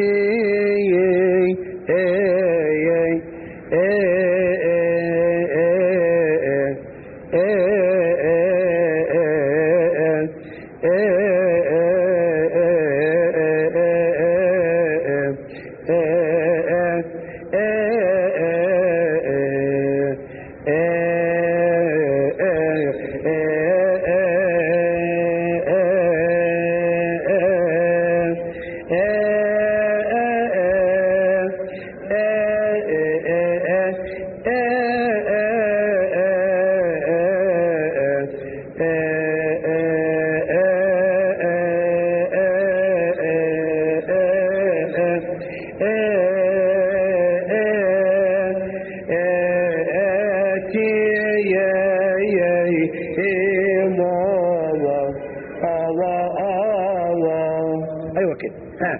S2: ايوه كده ها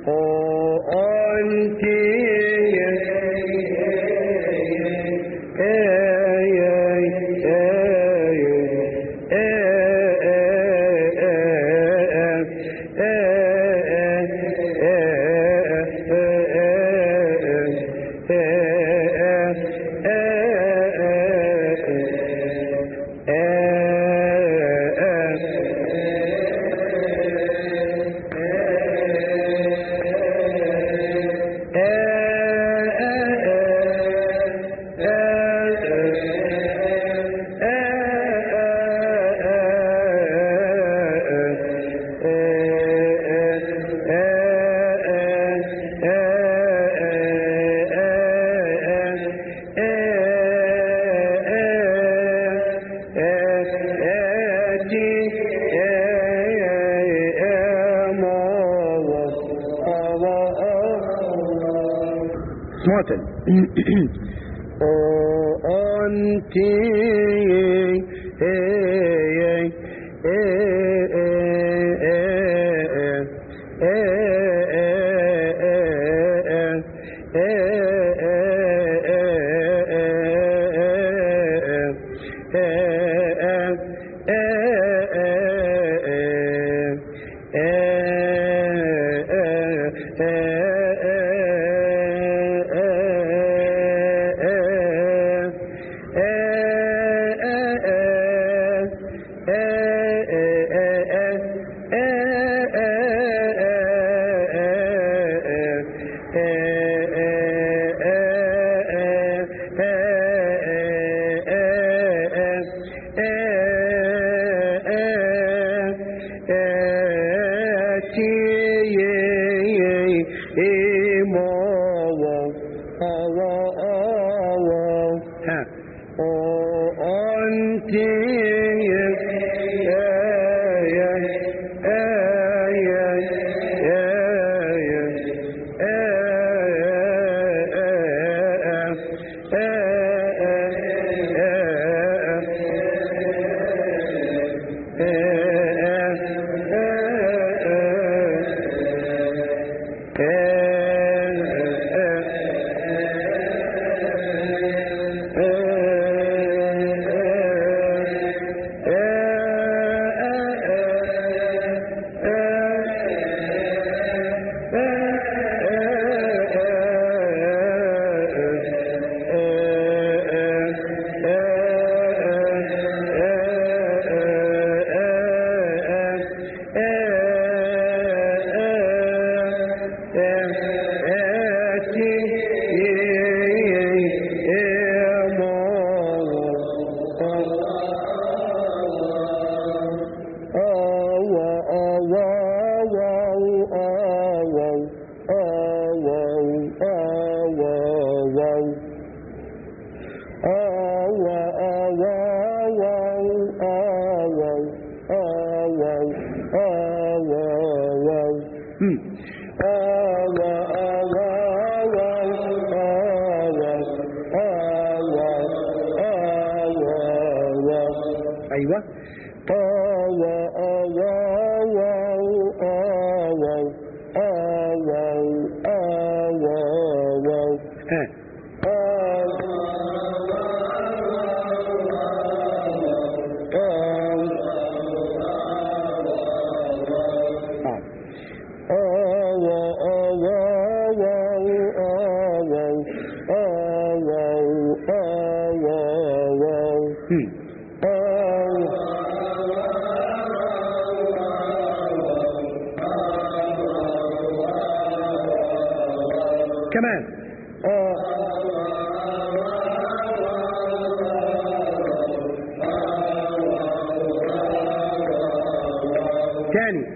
S2: انت مواطن. أنت أيوة. كمان تاني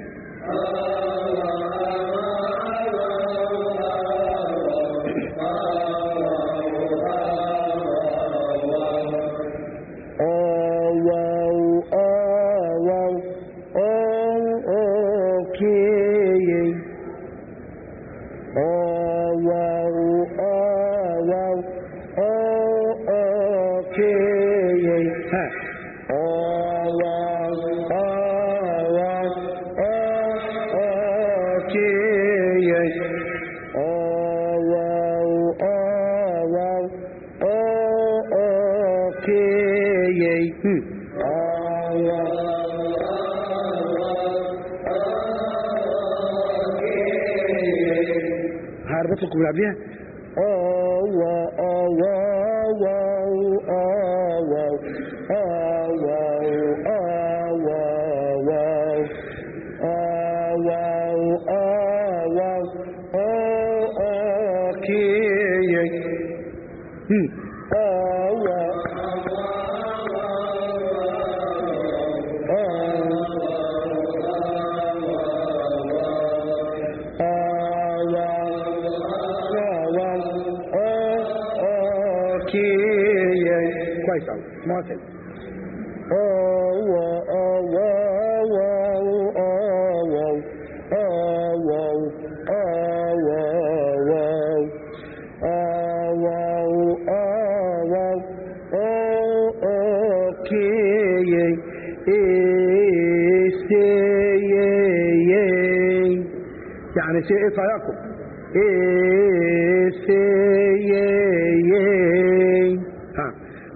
S2: هربط لكم قبلها كويس قوي معتل يعني سي سيقف ها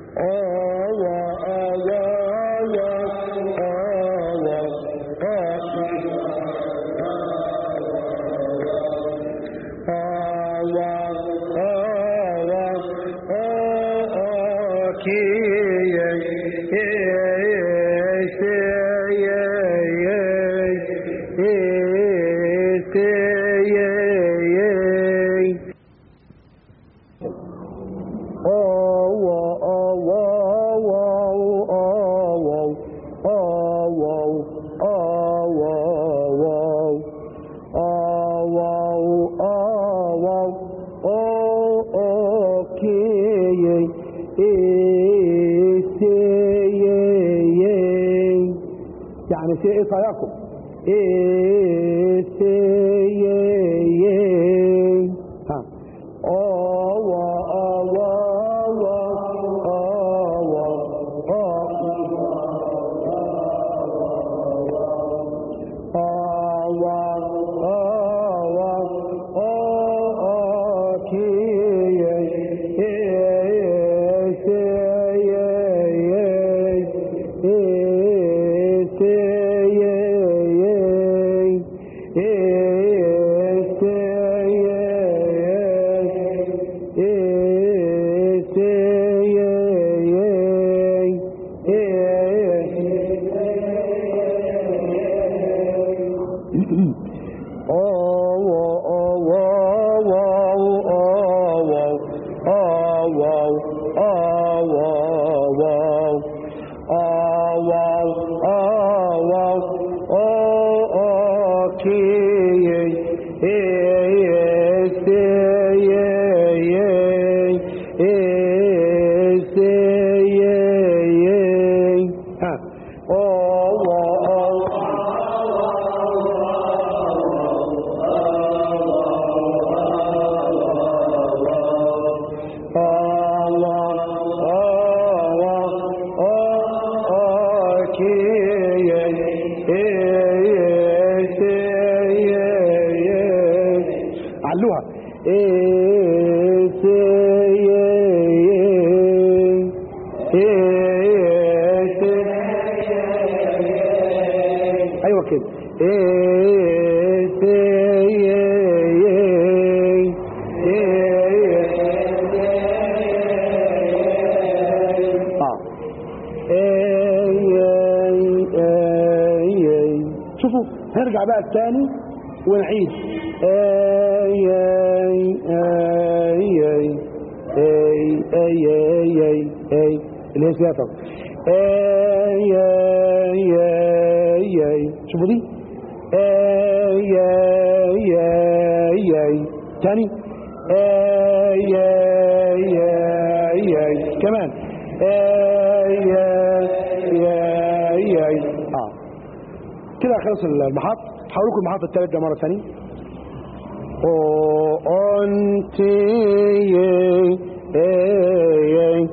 S2: يعني سي سيقف ها علوها ايوه كده شوفوا هنرجع بقى الثاني ونعيد اي اي اي اي اي اي اي اي اي اللي هي سياسة اي اي اي اي شوفوا دي اي اي اي اي تاني اي اي اي اي كمان اي اي اي اي اه كده خلص المحط. هقول لكم المحط الثالث ده مرة ثانية. او انت اي اي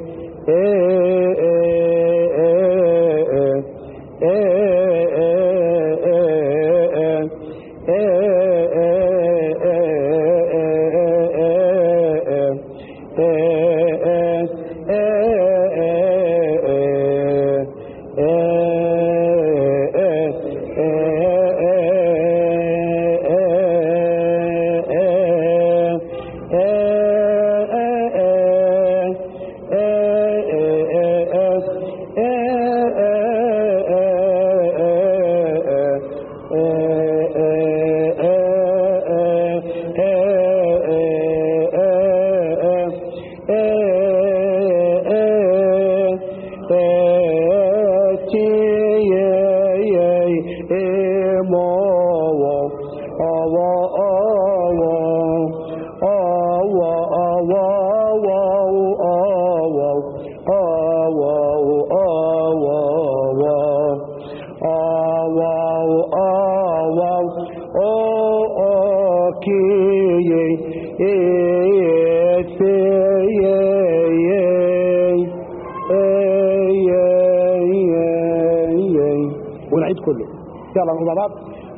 S2: نعيد كله. يلا نقول مع بعض.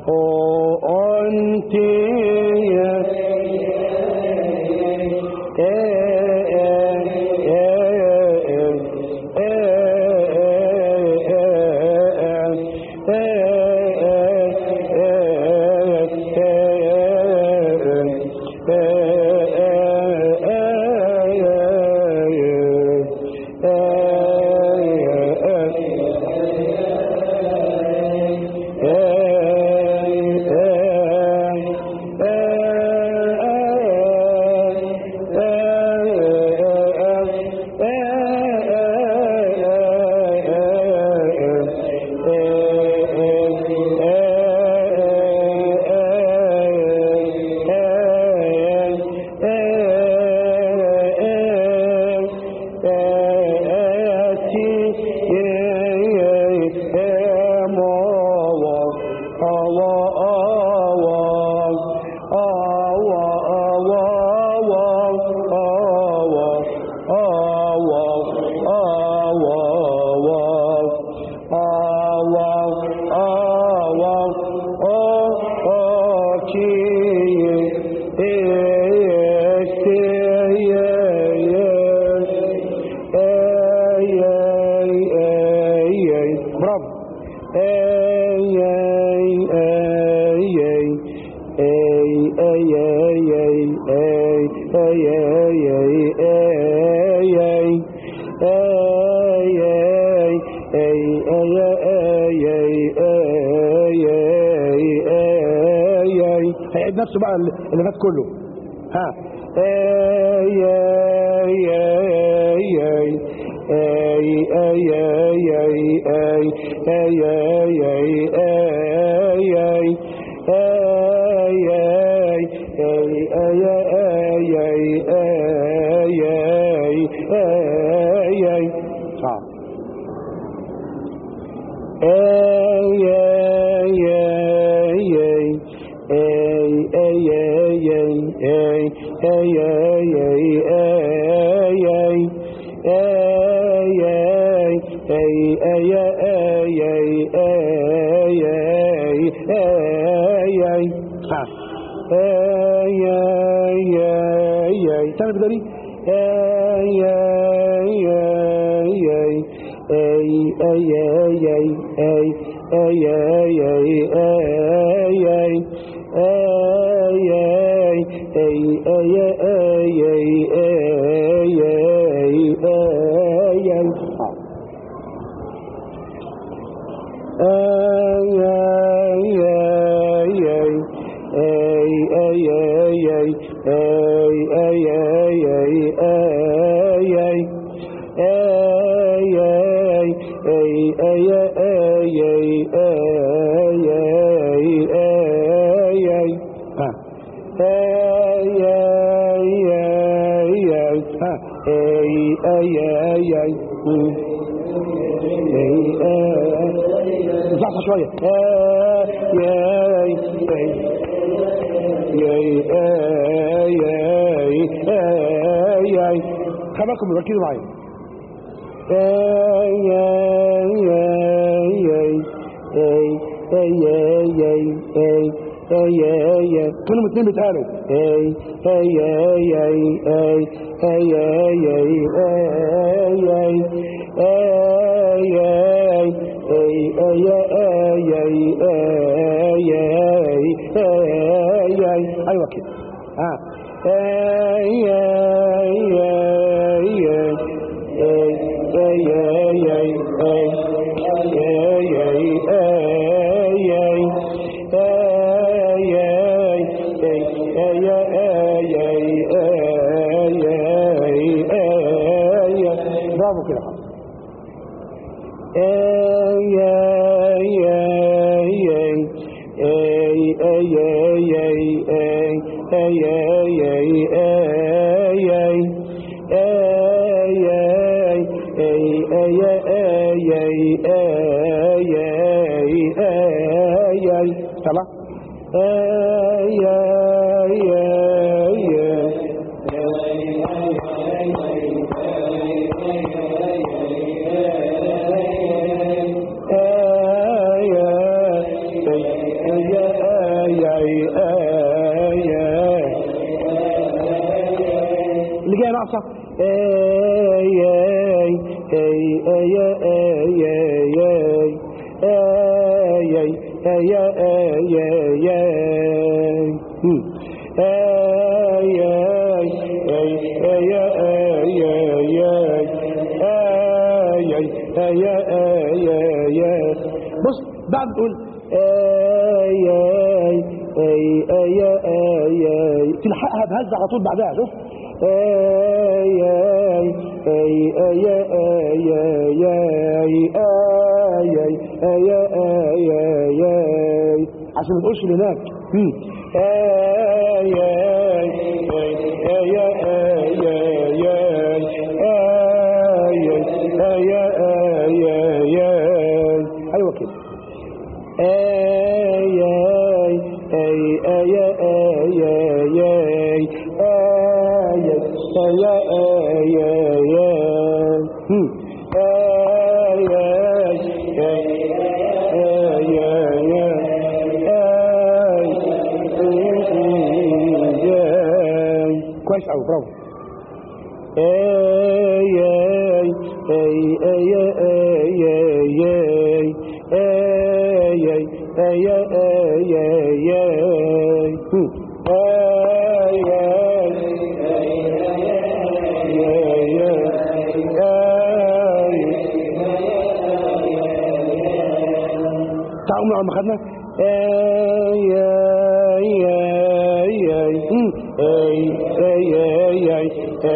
S2: أنت يا هيعيد نفسه بقى اللي فات كله. ها اي اي اي اي اي اي اي اي اي اي اي تاني بدري اي اي اي اي اي اي اي اي اي نصحصح شوية. خليكم ركزوا معايا. كلهم اتنين بيتقالوا. ايوه كده. ها برافو كده. يلا النعصة اي اي اي اي اي اي اي اي اي. بص بعد تقول اي اي اي اي اي اي تلحقها بهزة على طول بعدها. شوف اي اي اي اي اي اي اي اي اي اي عشان ما تقولش هناك. اي اي اي اي اي ايوه كده. اي اي اي اي اي اي اي كويس قوي برافو. اي اي اي اي اي اي اي اي اي اي تعالوا عم خدنا اي اي اي اي اي اي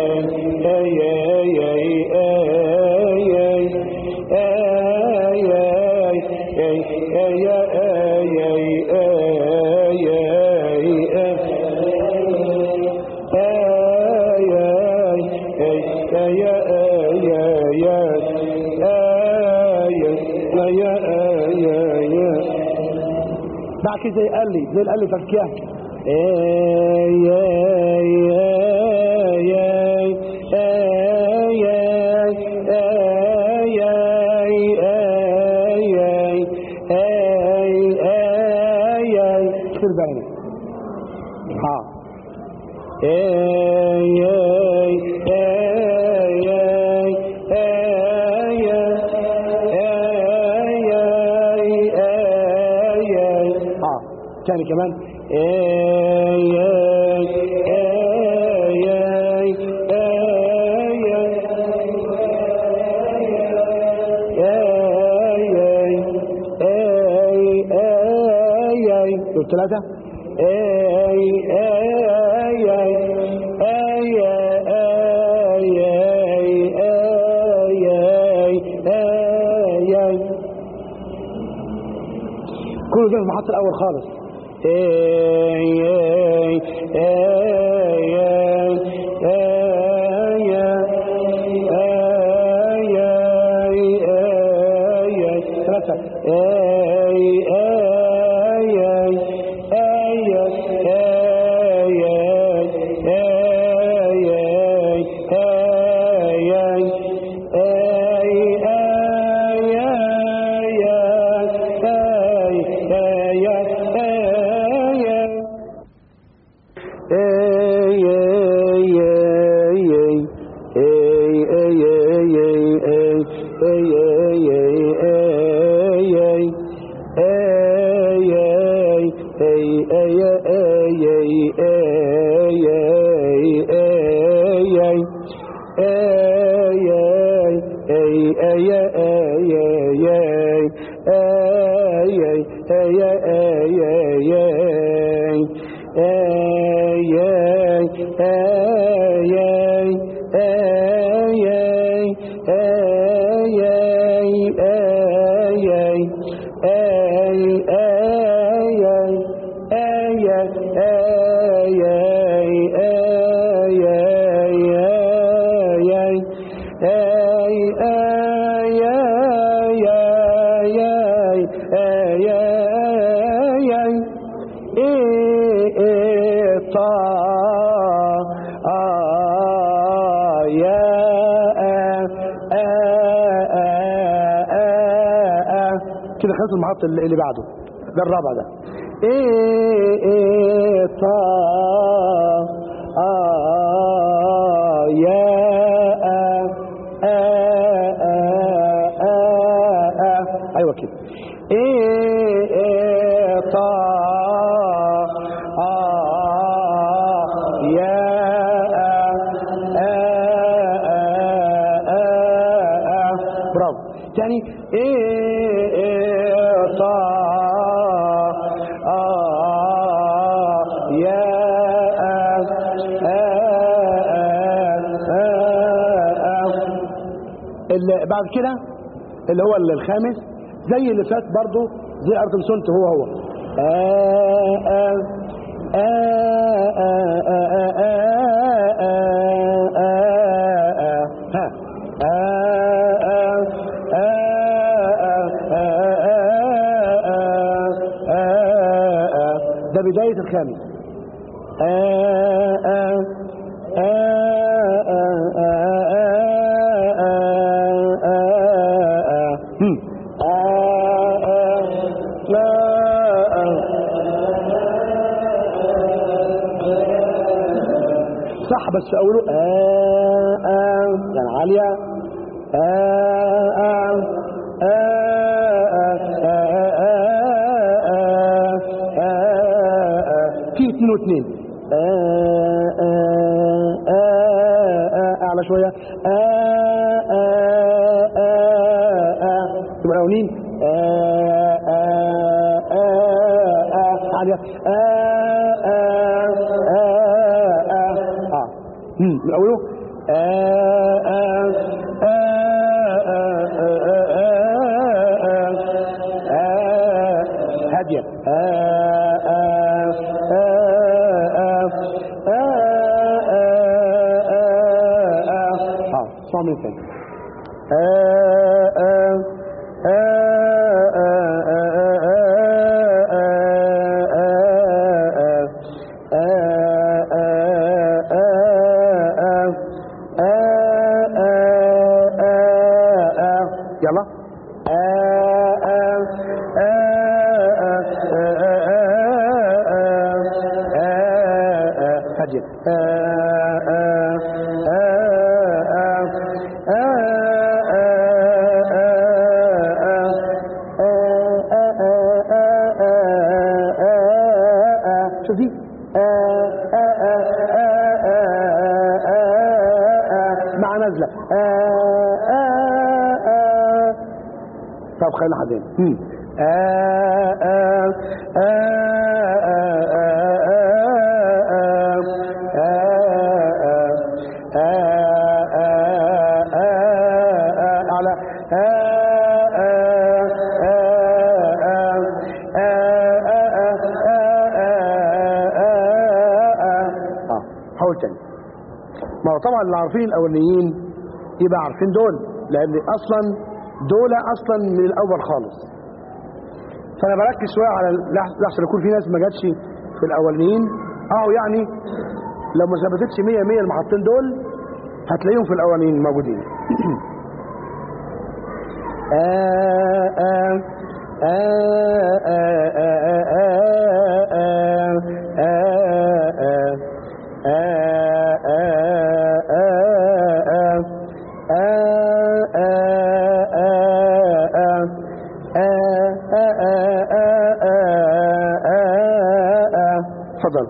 S2: بعد كده زي قال لي زي قال لي فكيها اي اي اي اي اي اي كتير باينه. ها اي اي اي تاني كمان اي اي اي اي اي الثلاثة اي اي اي اي اي كله ده المحط الاول خالص. اي اي اي اي ثلاثة اي اي اي كده خلص المحط اللي بعده ده الرابع ده ايه ايه طا آه يا أيوة كده. إيه إيه طا يا برافو. تاني إيه إيه طا يا اللي بعد كده اللي هو الخامس زي اللي فات برضو زي ارتم سنت هو هو آآ آآ ده بداية الخامس. صح بس أقوله آه آه يعني عالية آه آه في اتنين واتنين أعلى شوية تبقى أولين عالية من أوله هادية صامل ثاني يلا هادية شوف دي مع نزلة طب خلينا حدين على حاول تاني. ما هو طبعا اللي عارفين الاولانيين يبقى عارفين دول لان اصلا دول اصلا من الاول خالص. فانا بركز شويه على لحظه يكون في ناس ما جاتش في الاولانيين اه يعني لو ما ثبتتش مية مية المحطين دول هتلاقيهم في الاولانيين موجودين. آه آه آه آه تفضل.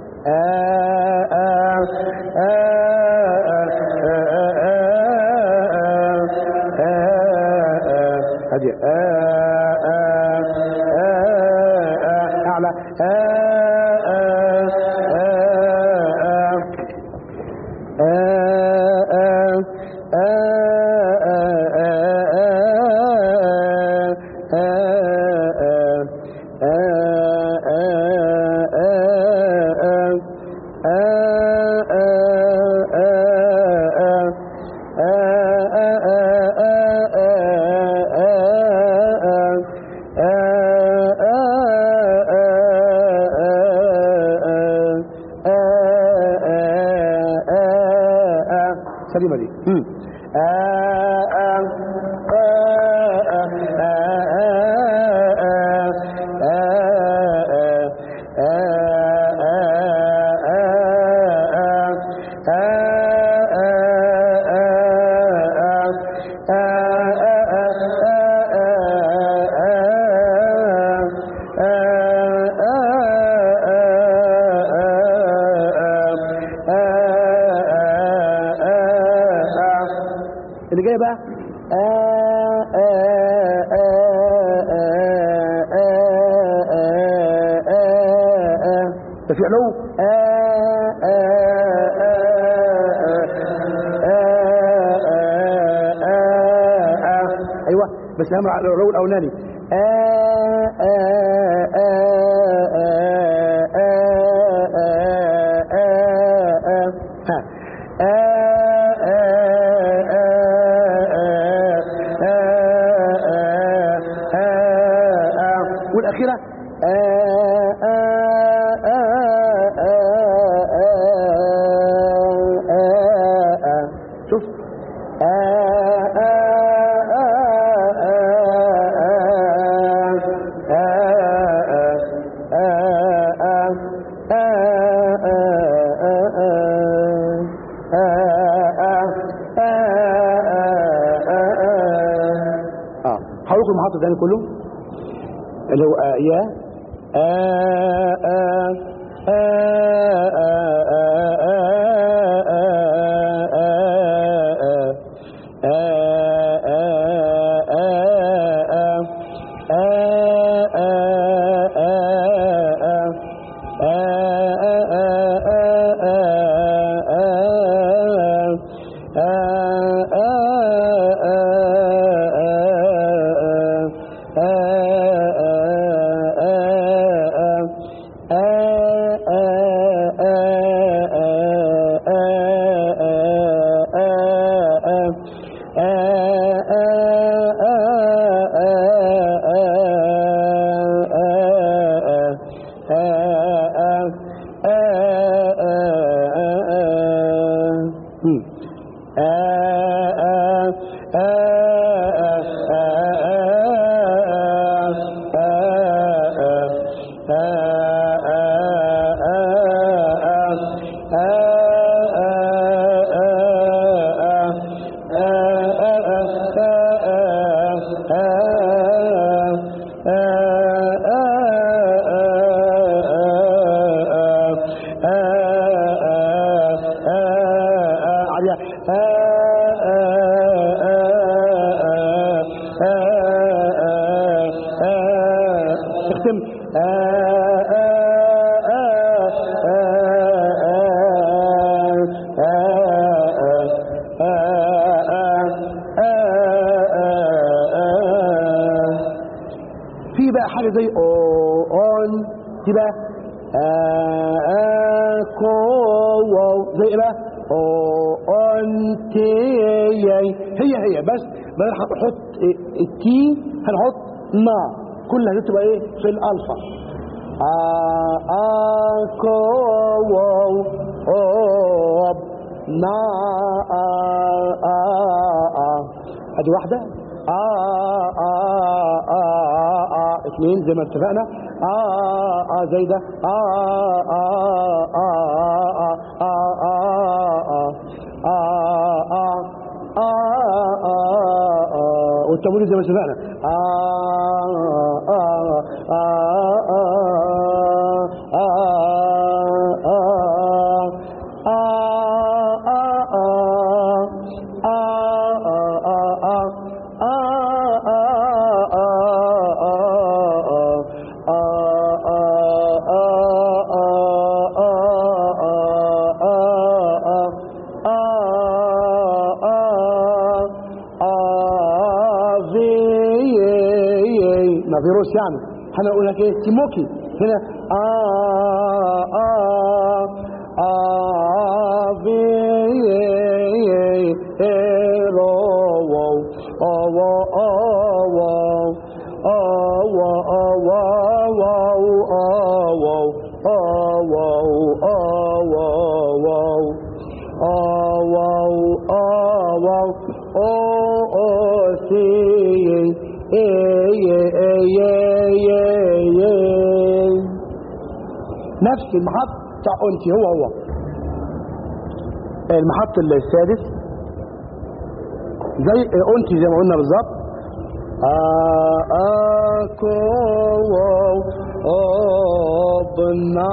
S2: هذه أعلى ده في علو آه آه آه آه آه ايوه بس اهم العلو الاولاني آه آه آه آه والأخيرة شوف هقول المحطة تاني كله اللي هو آه يا آه آه آه في بقى حاجة زي اون دي بقى كو زي ايه بقى اون تي هي هي بس بدل هنحط التي هنحط نا كلها دي تبقى ايه في الالفا ا ا كو اوب نا ا ا ادي واحده ا ا ا ا اثنين زي ما اتفقنا ا ا زي ده ا ا ا ا ا ا والتمويل زي ما اتفقنا ا ا ا فيروس يعني هنقول لك ايه تيموكي هنا ا ا ا في رو او او نفس المحط بتاع أنتي هو هو المحط السادس زي أنتي زي ما قلنا بالظبط أكو أبنا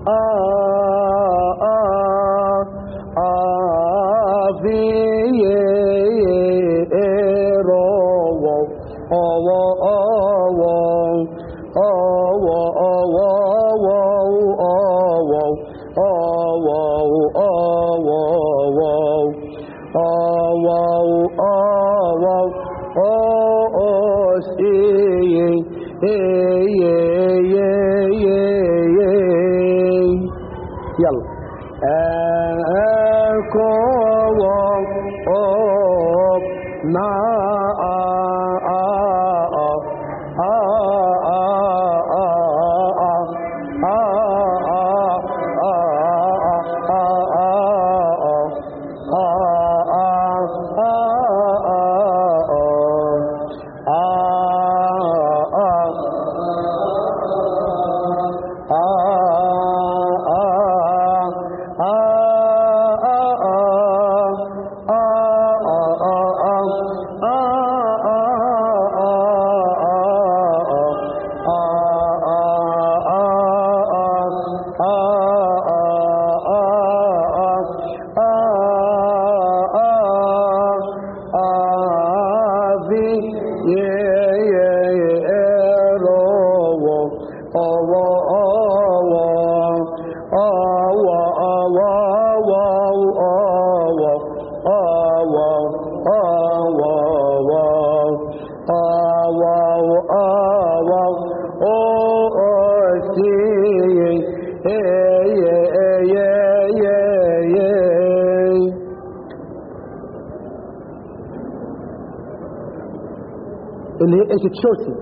S2: اللي هي ايش تشوسي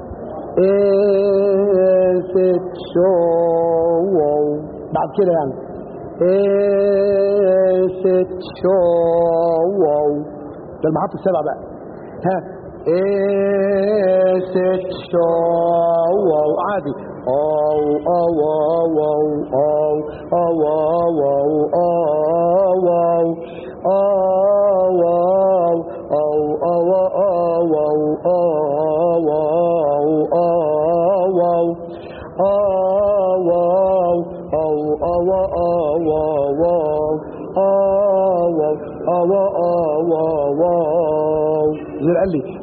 S2: ايش تشو بعد كده يعني ايش تشو ده المحطة السابع بقى. ها ايش تشو عادي او او او او او زي قال لي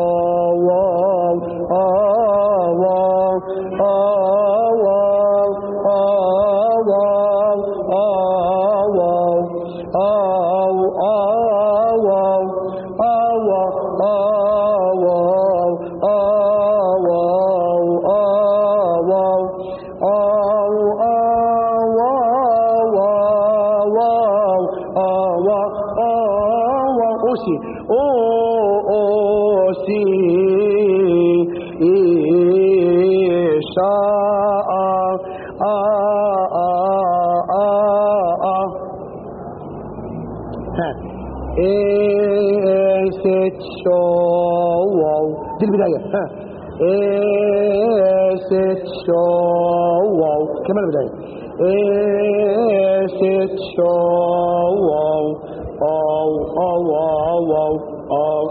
S2: دي البداية. ها ايش شو كمان البداية ايش شو او او او او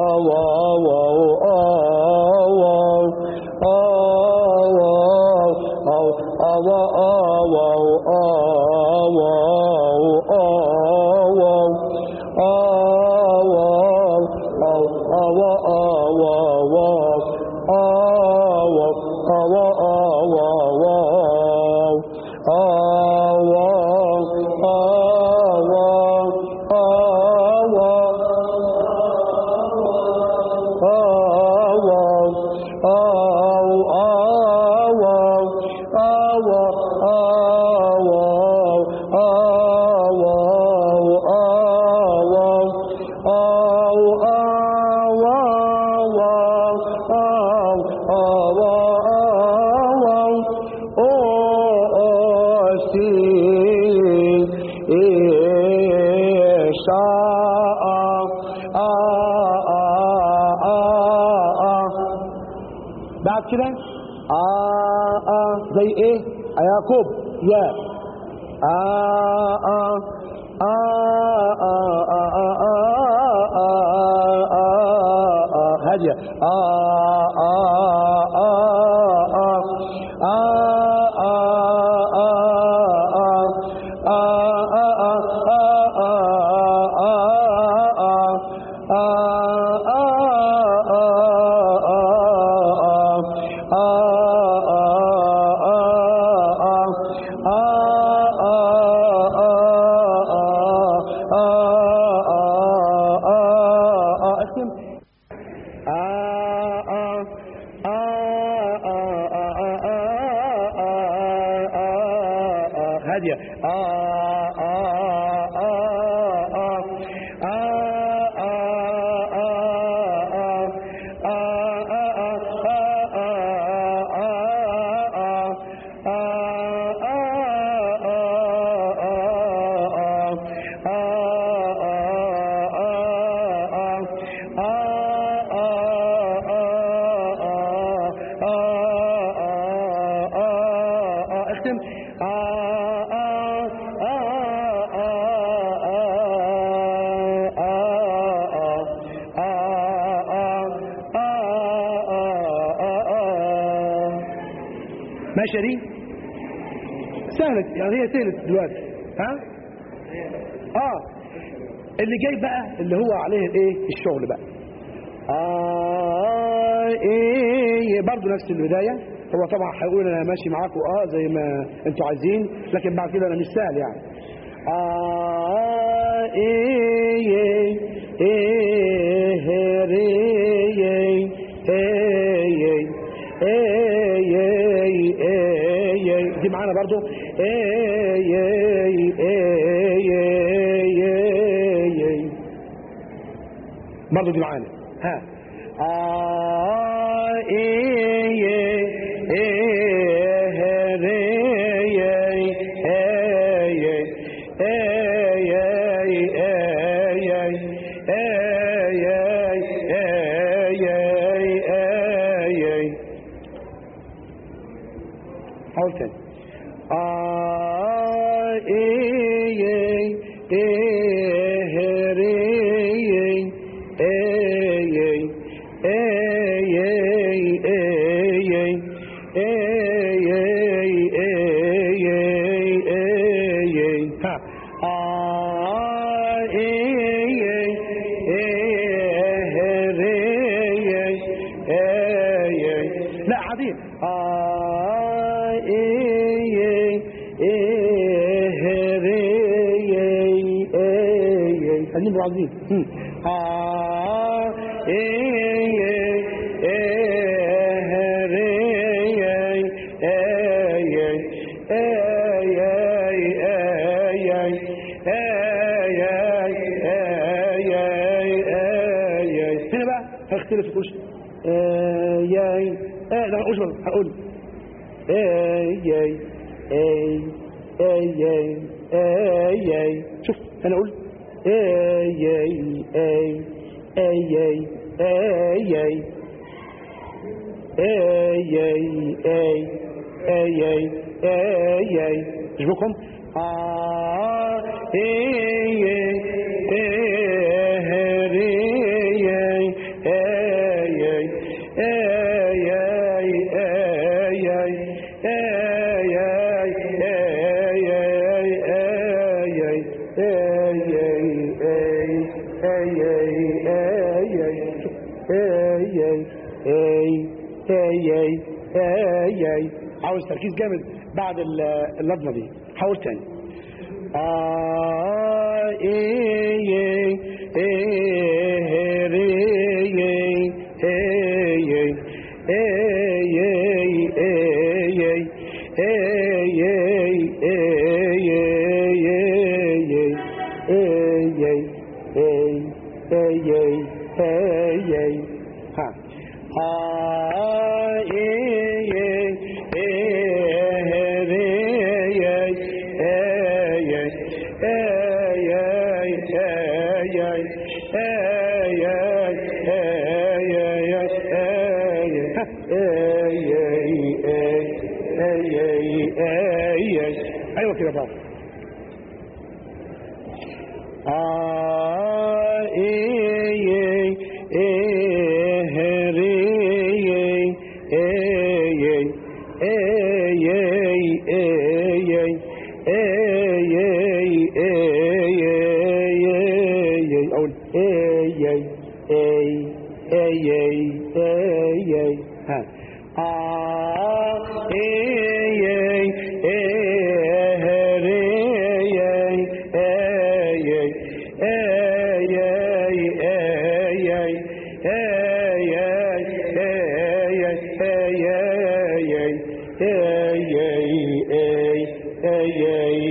S2: بعد كده آه آه زي ايه يعقوب يا آه آه آه آه آه آه آه هادية آه آه آه آه آه آه هاديه آه آه آه آه ماشيه دي سهلت يعني هي سهلت دلوقتي ها اه اللي جاي بقى اللي هو عليه الايه الشغل بقى اه ايه برضه نفس البدايه هو طبعا هيقول انا ماشي معاكم اه زي ما انتوا عايزين لكن بعد كده انا مش سهل يعني اه ايه ايه ايه ايه ايه دي معانا برضو اي اي اي اي اي برضو دي معانا ها اه اي حاول تاني آه إيه إيه إيه إيه إيه لا عادي آه إيه خلينا بعضين آه هنا بقى هختلف في كل شيء ياي لا هقول هقول اي اي اي اي اي اي شوف انا اقول اي اي اي اي اي اي اي اي اي اي اي اشبكهم اه اي عاوز تركيز جامد بعد اللفظه دي حاول تاني آه إيه ايوه كده بقى آه إيه أقول إيه ها آه إيه Hey, hey, hey, hey.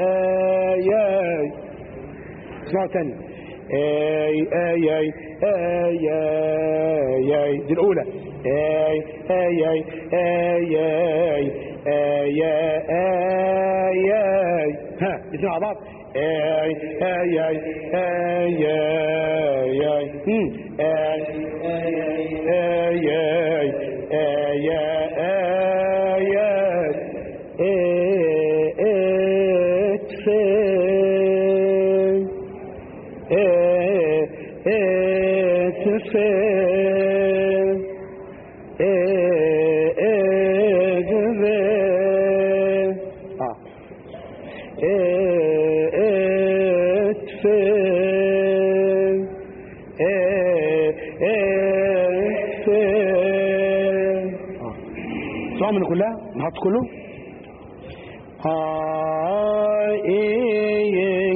S2: اي اي اسمعوا تاني اي اي اي اي اي اي دي الاولى اي اي اي اي اي اي اي اي ها الاثنين مع بعض اي اي اي اي اي اي هم اي اي اي اي اسمعوا من كلها نحط كله ها اي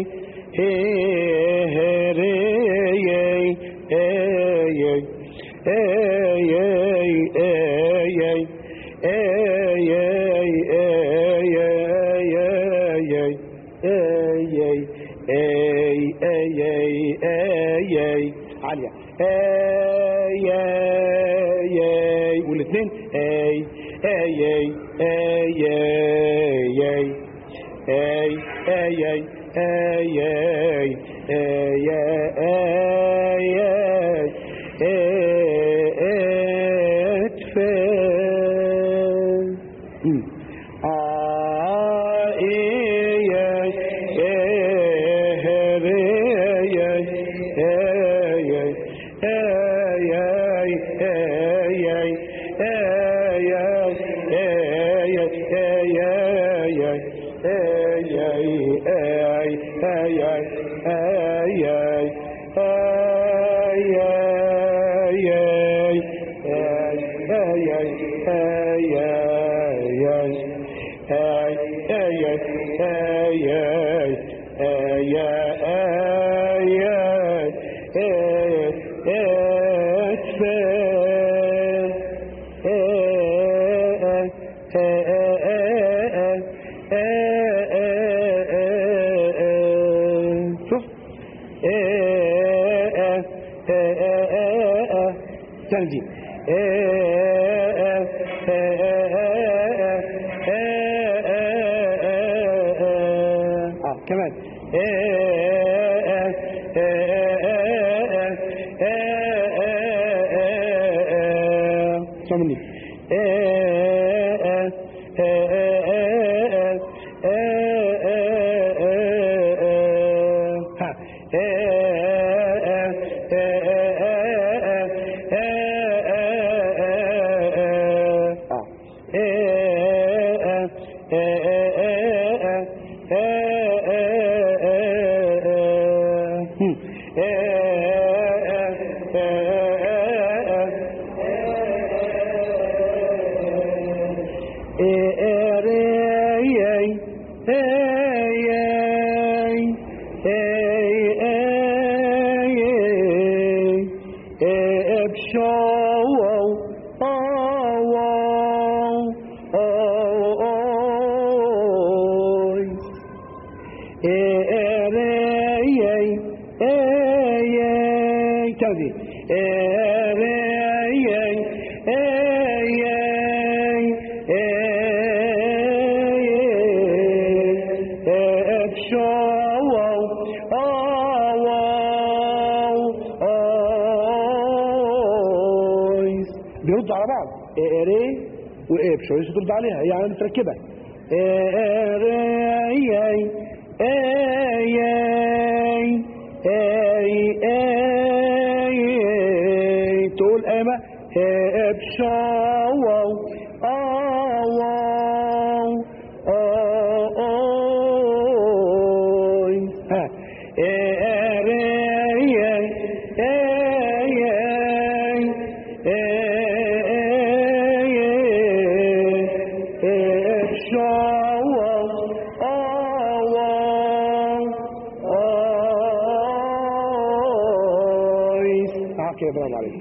S2: عالية اي اي اي والاثنين اي اي اي اي اي اي اي اي اي اي تنزيل اه كمان سامني بيرد على بعض اري وايه بشويش ترد عليها هي يعني متركبه اري اي اي اي اي تقول ايما بشوا او ها كده برافو عليك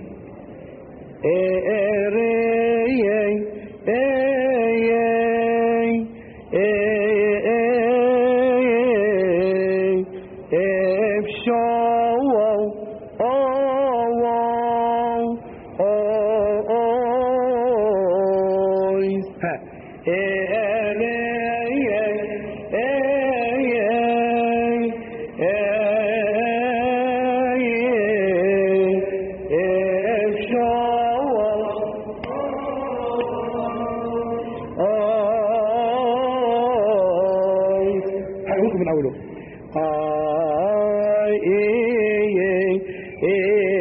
S2: معاكم من أوله. آي إي إي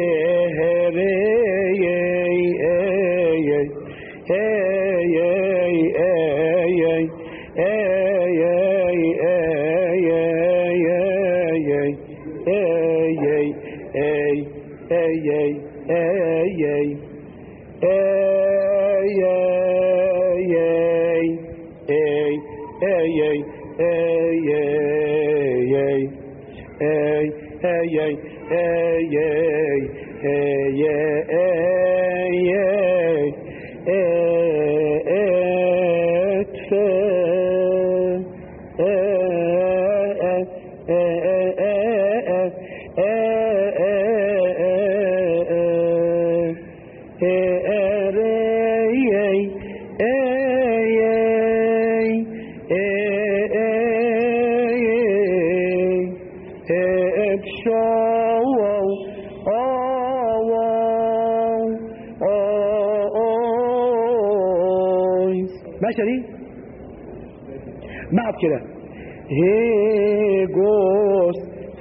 S2: ماشي دي بعد كده هي جوز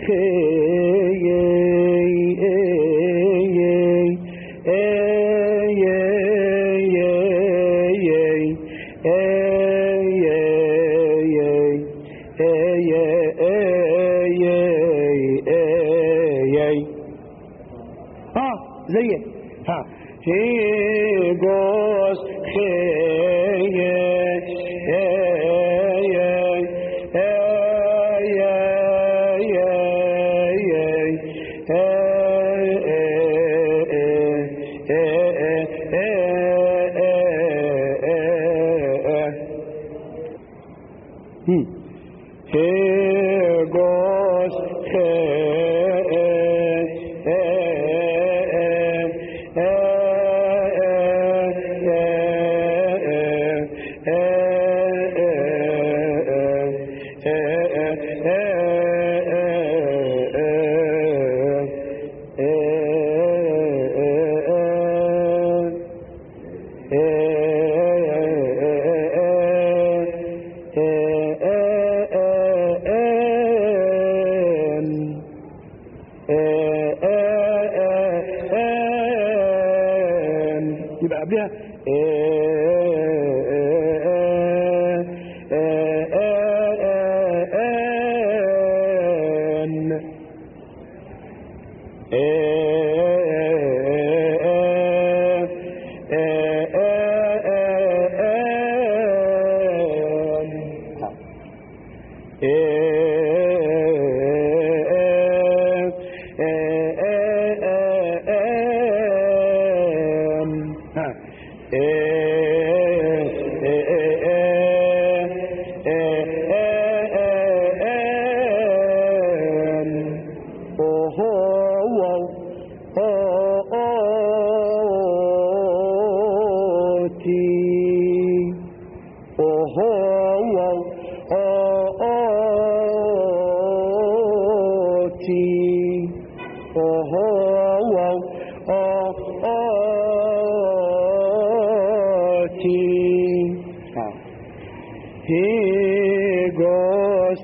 S2: اه زي ها هي جوز Here goes يبقى قبلها He goes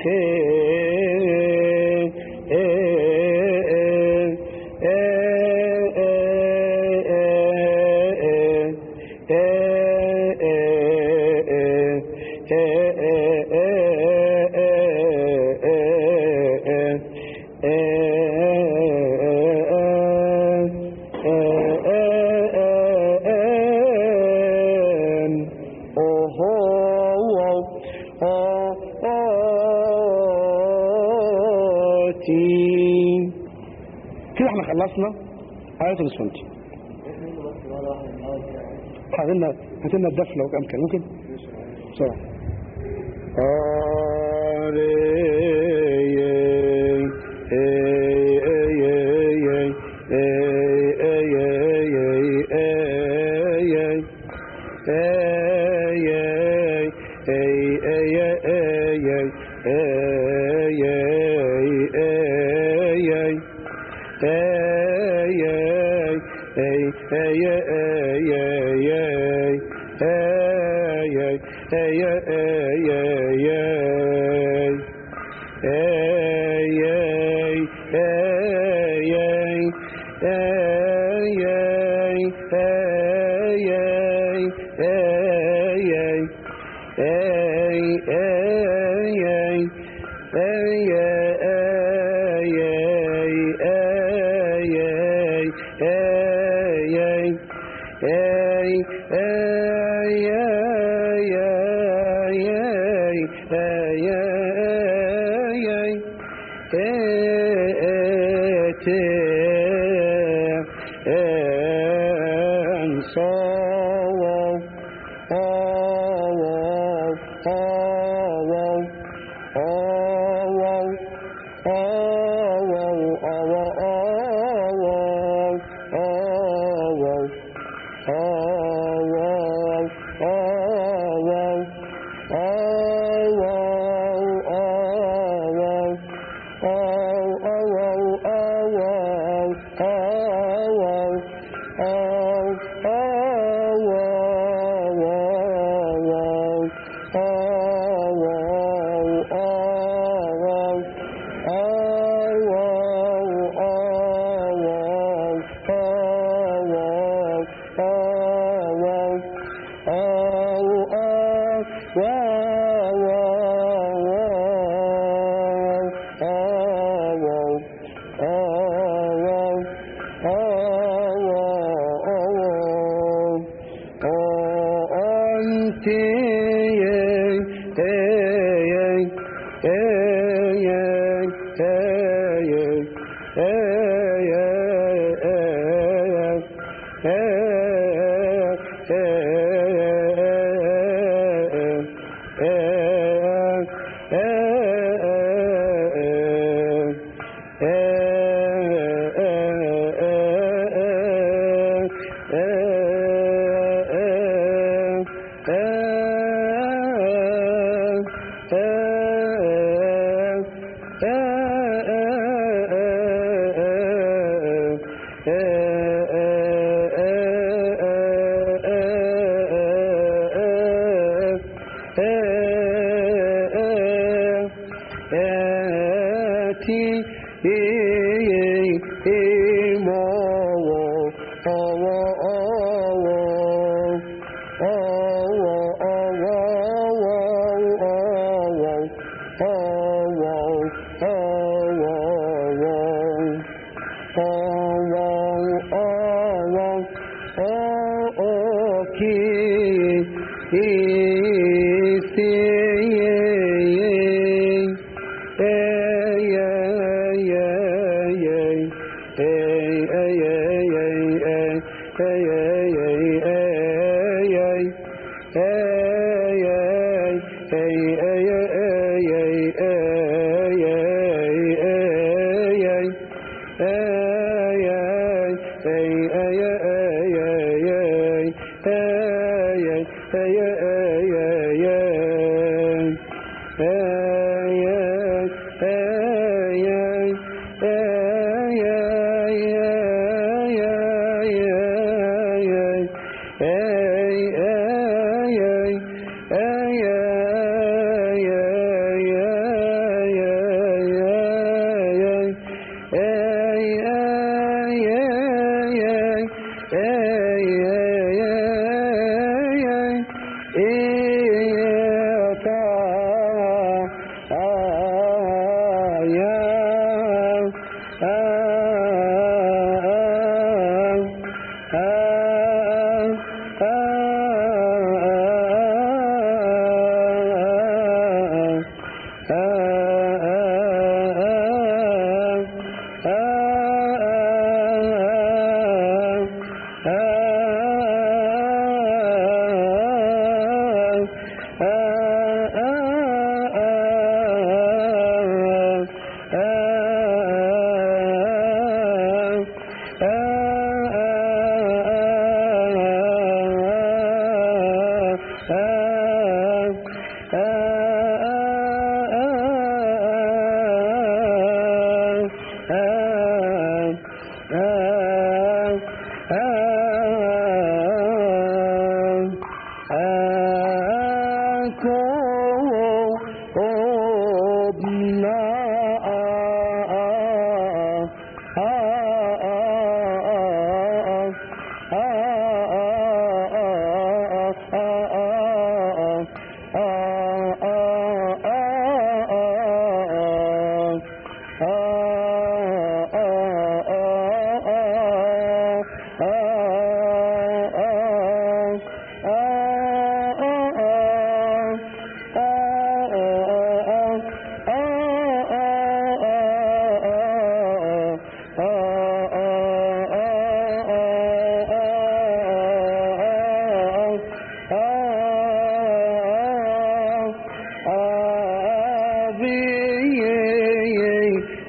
S2: كده احنا خلصنا آية الصمت. هاتلنا هاتلنا الدف لو امكن ممكن بسرعة.
S3: آه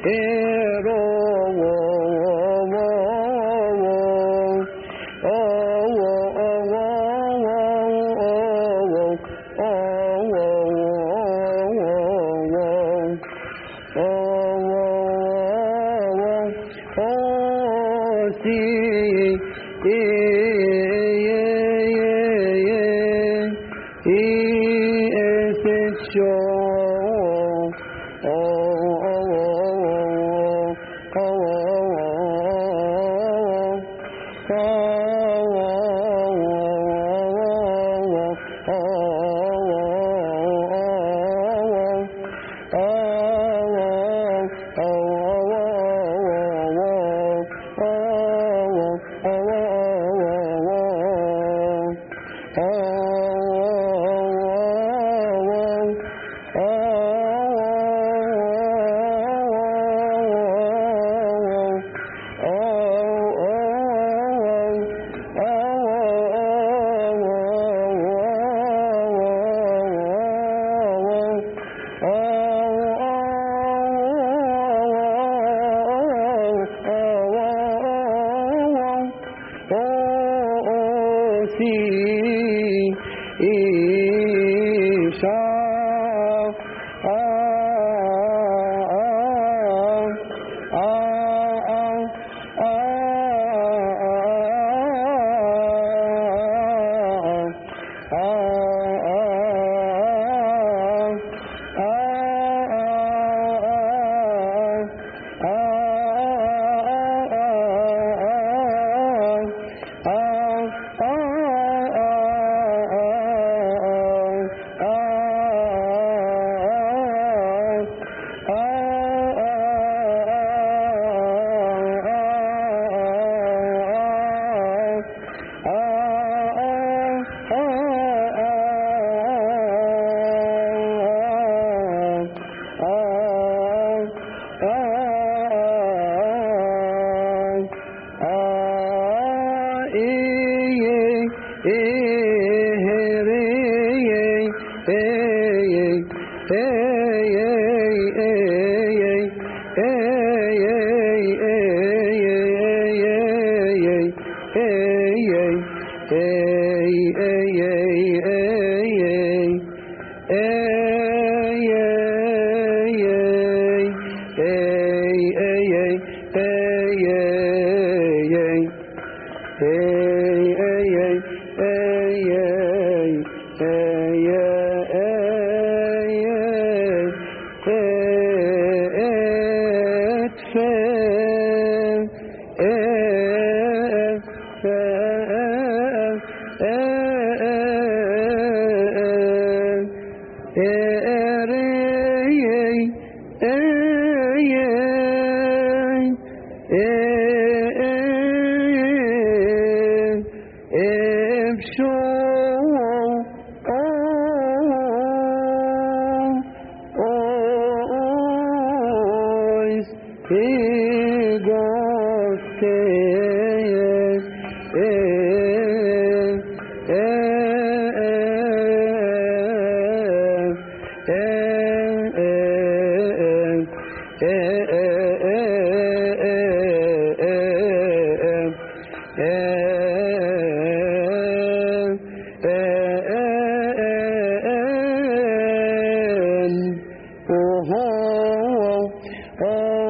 S3: Oh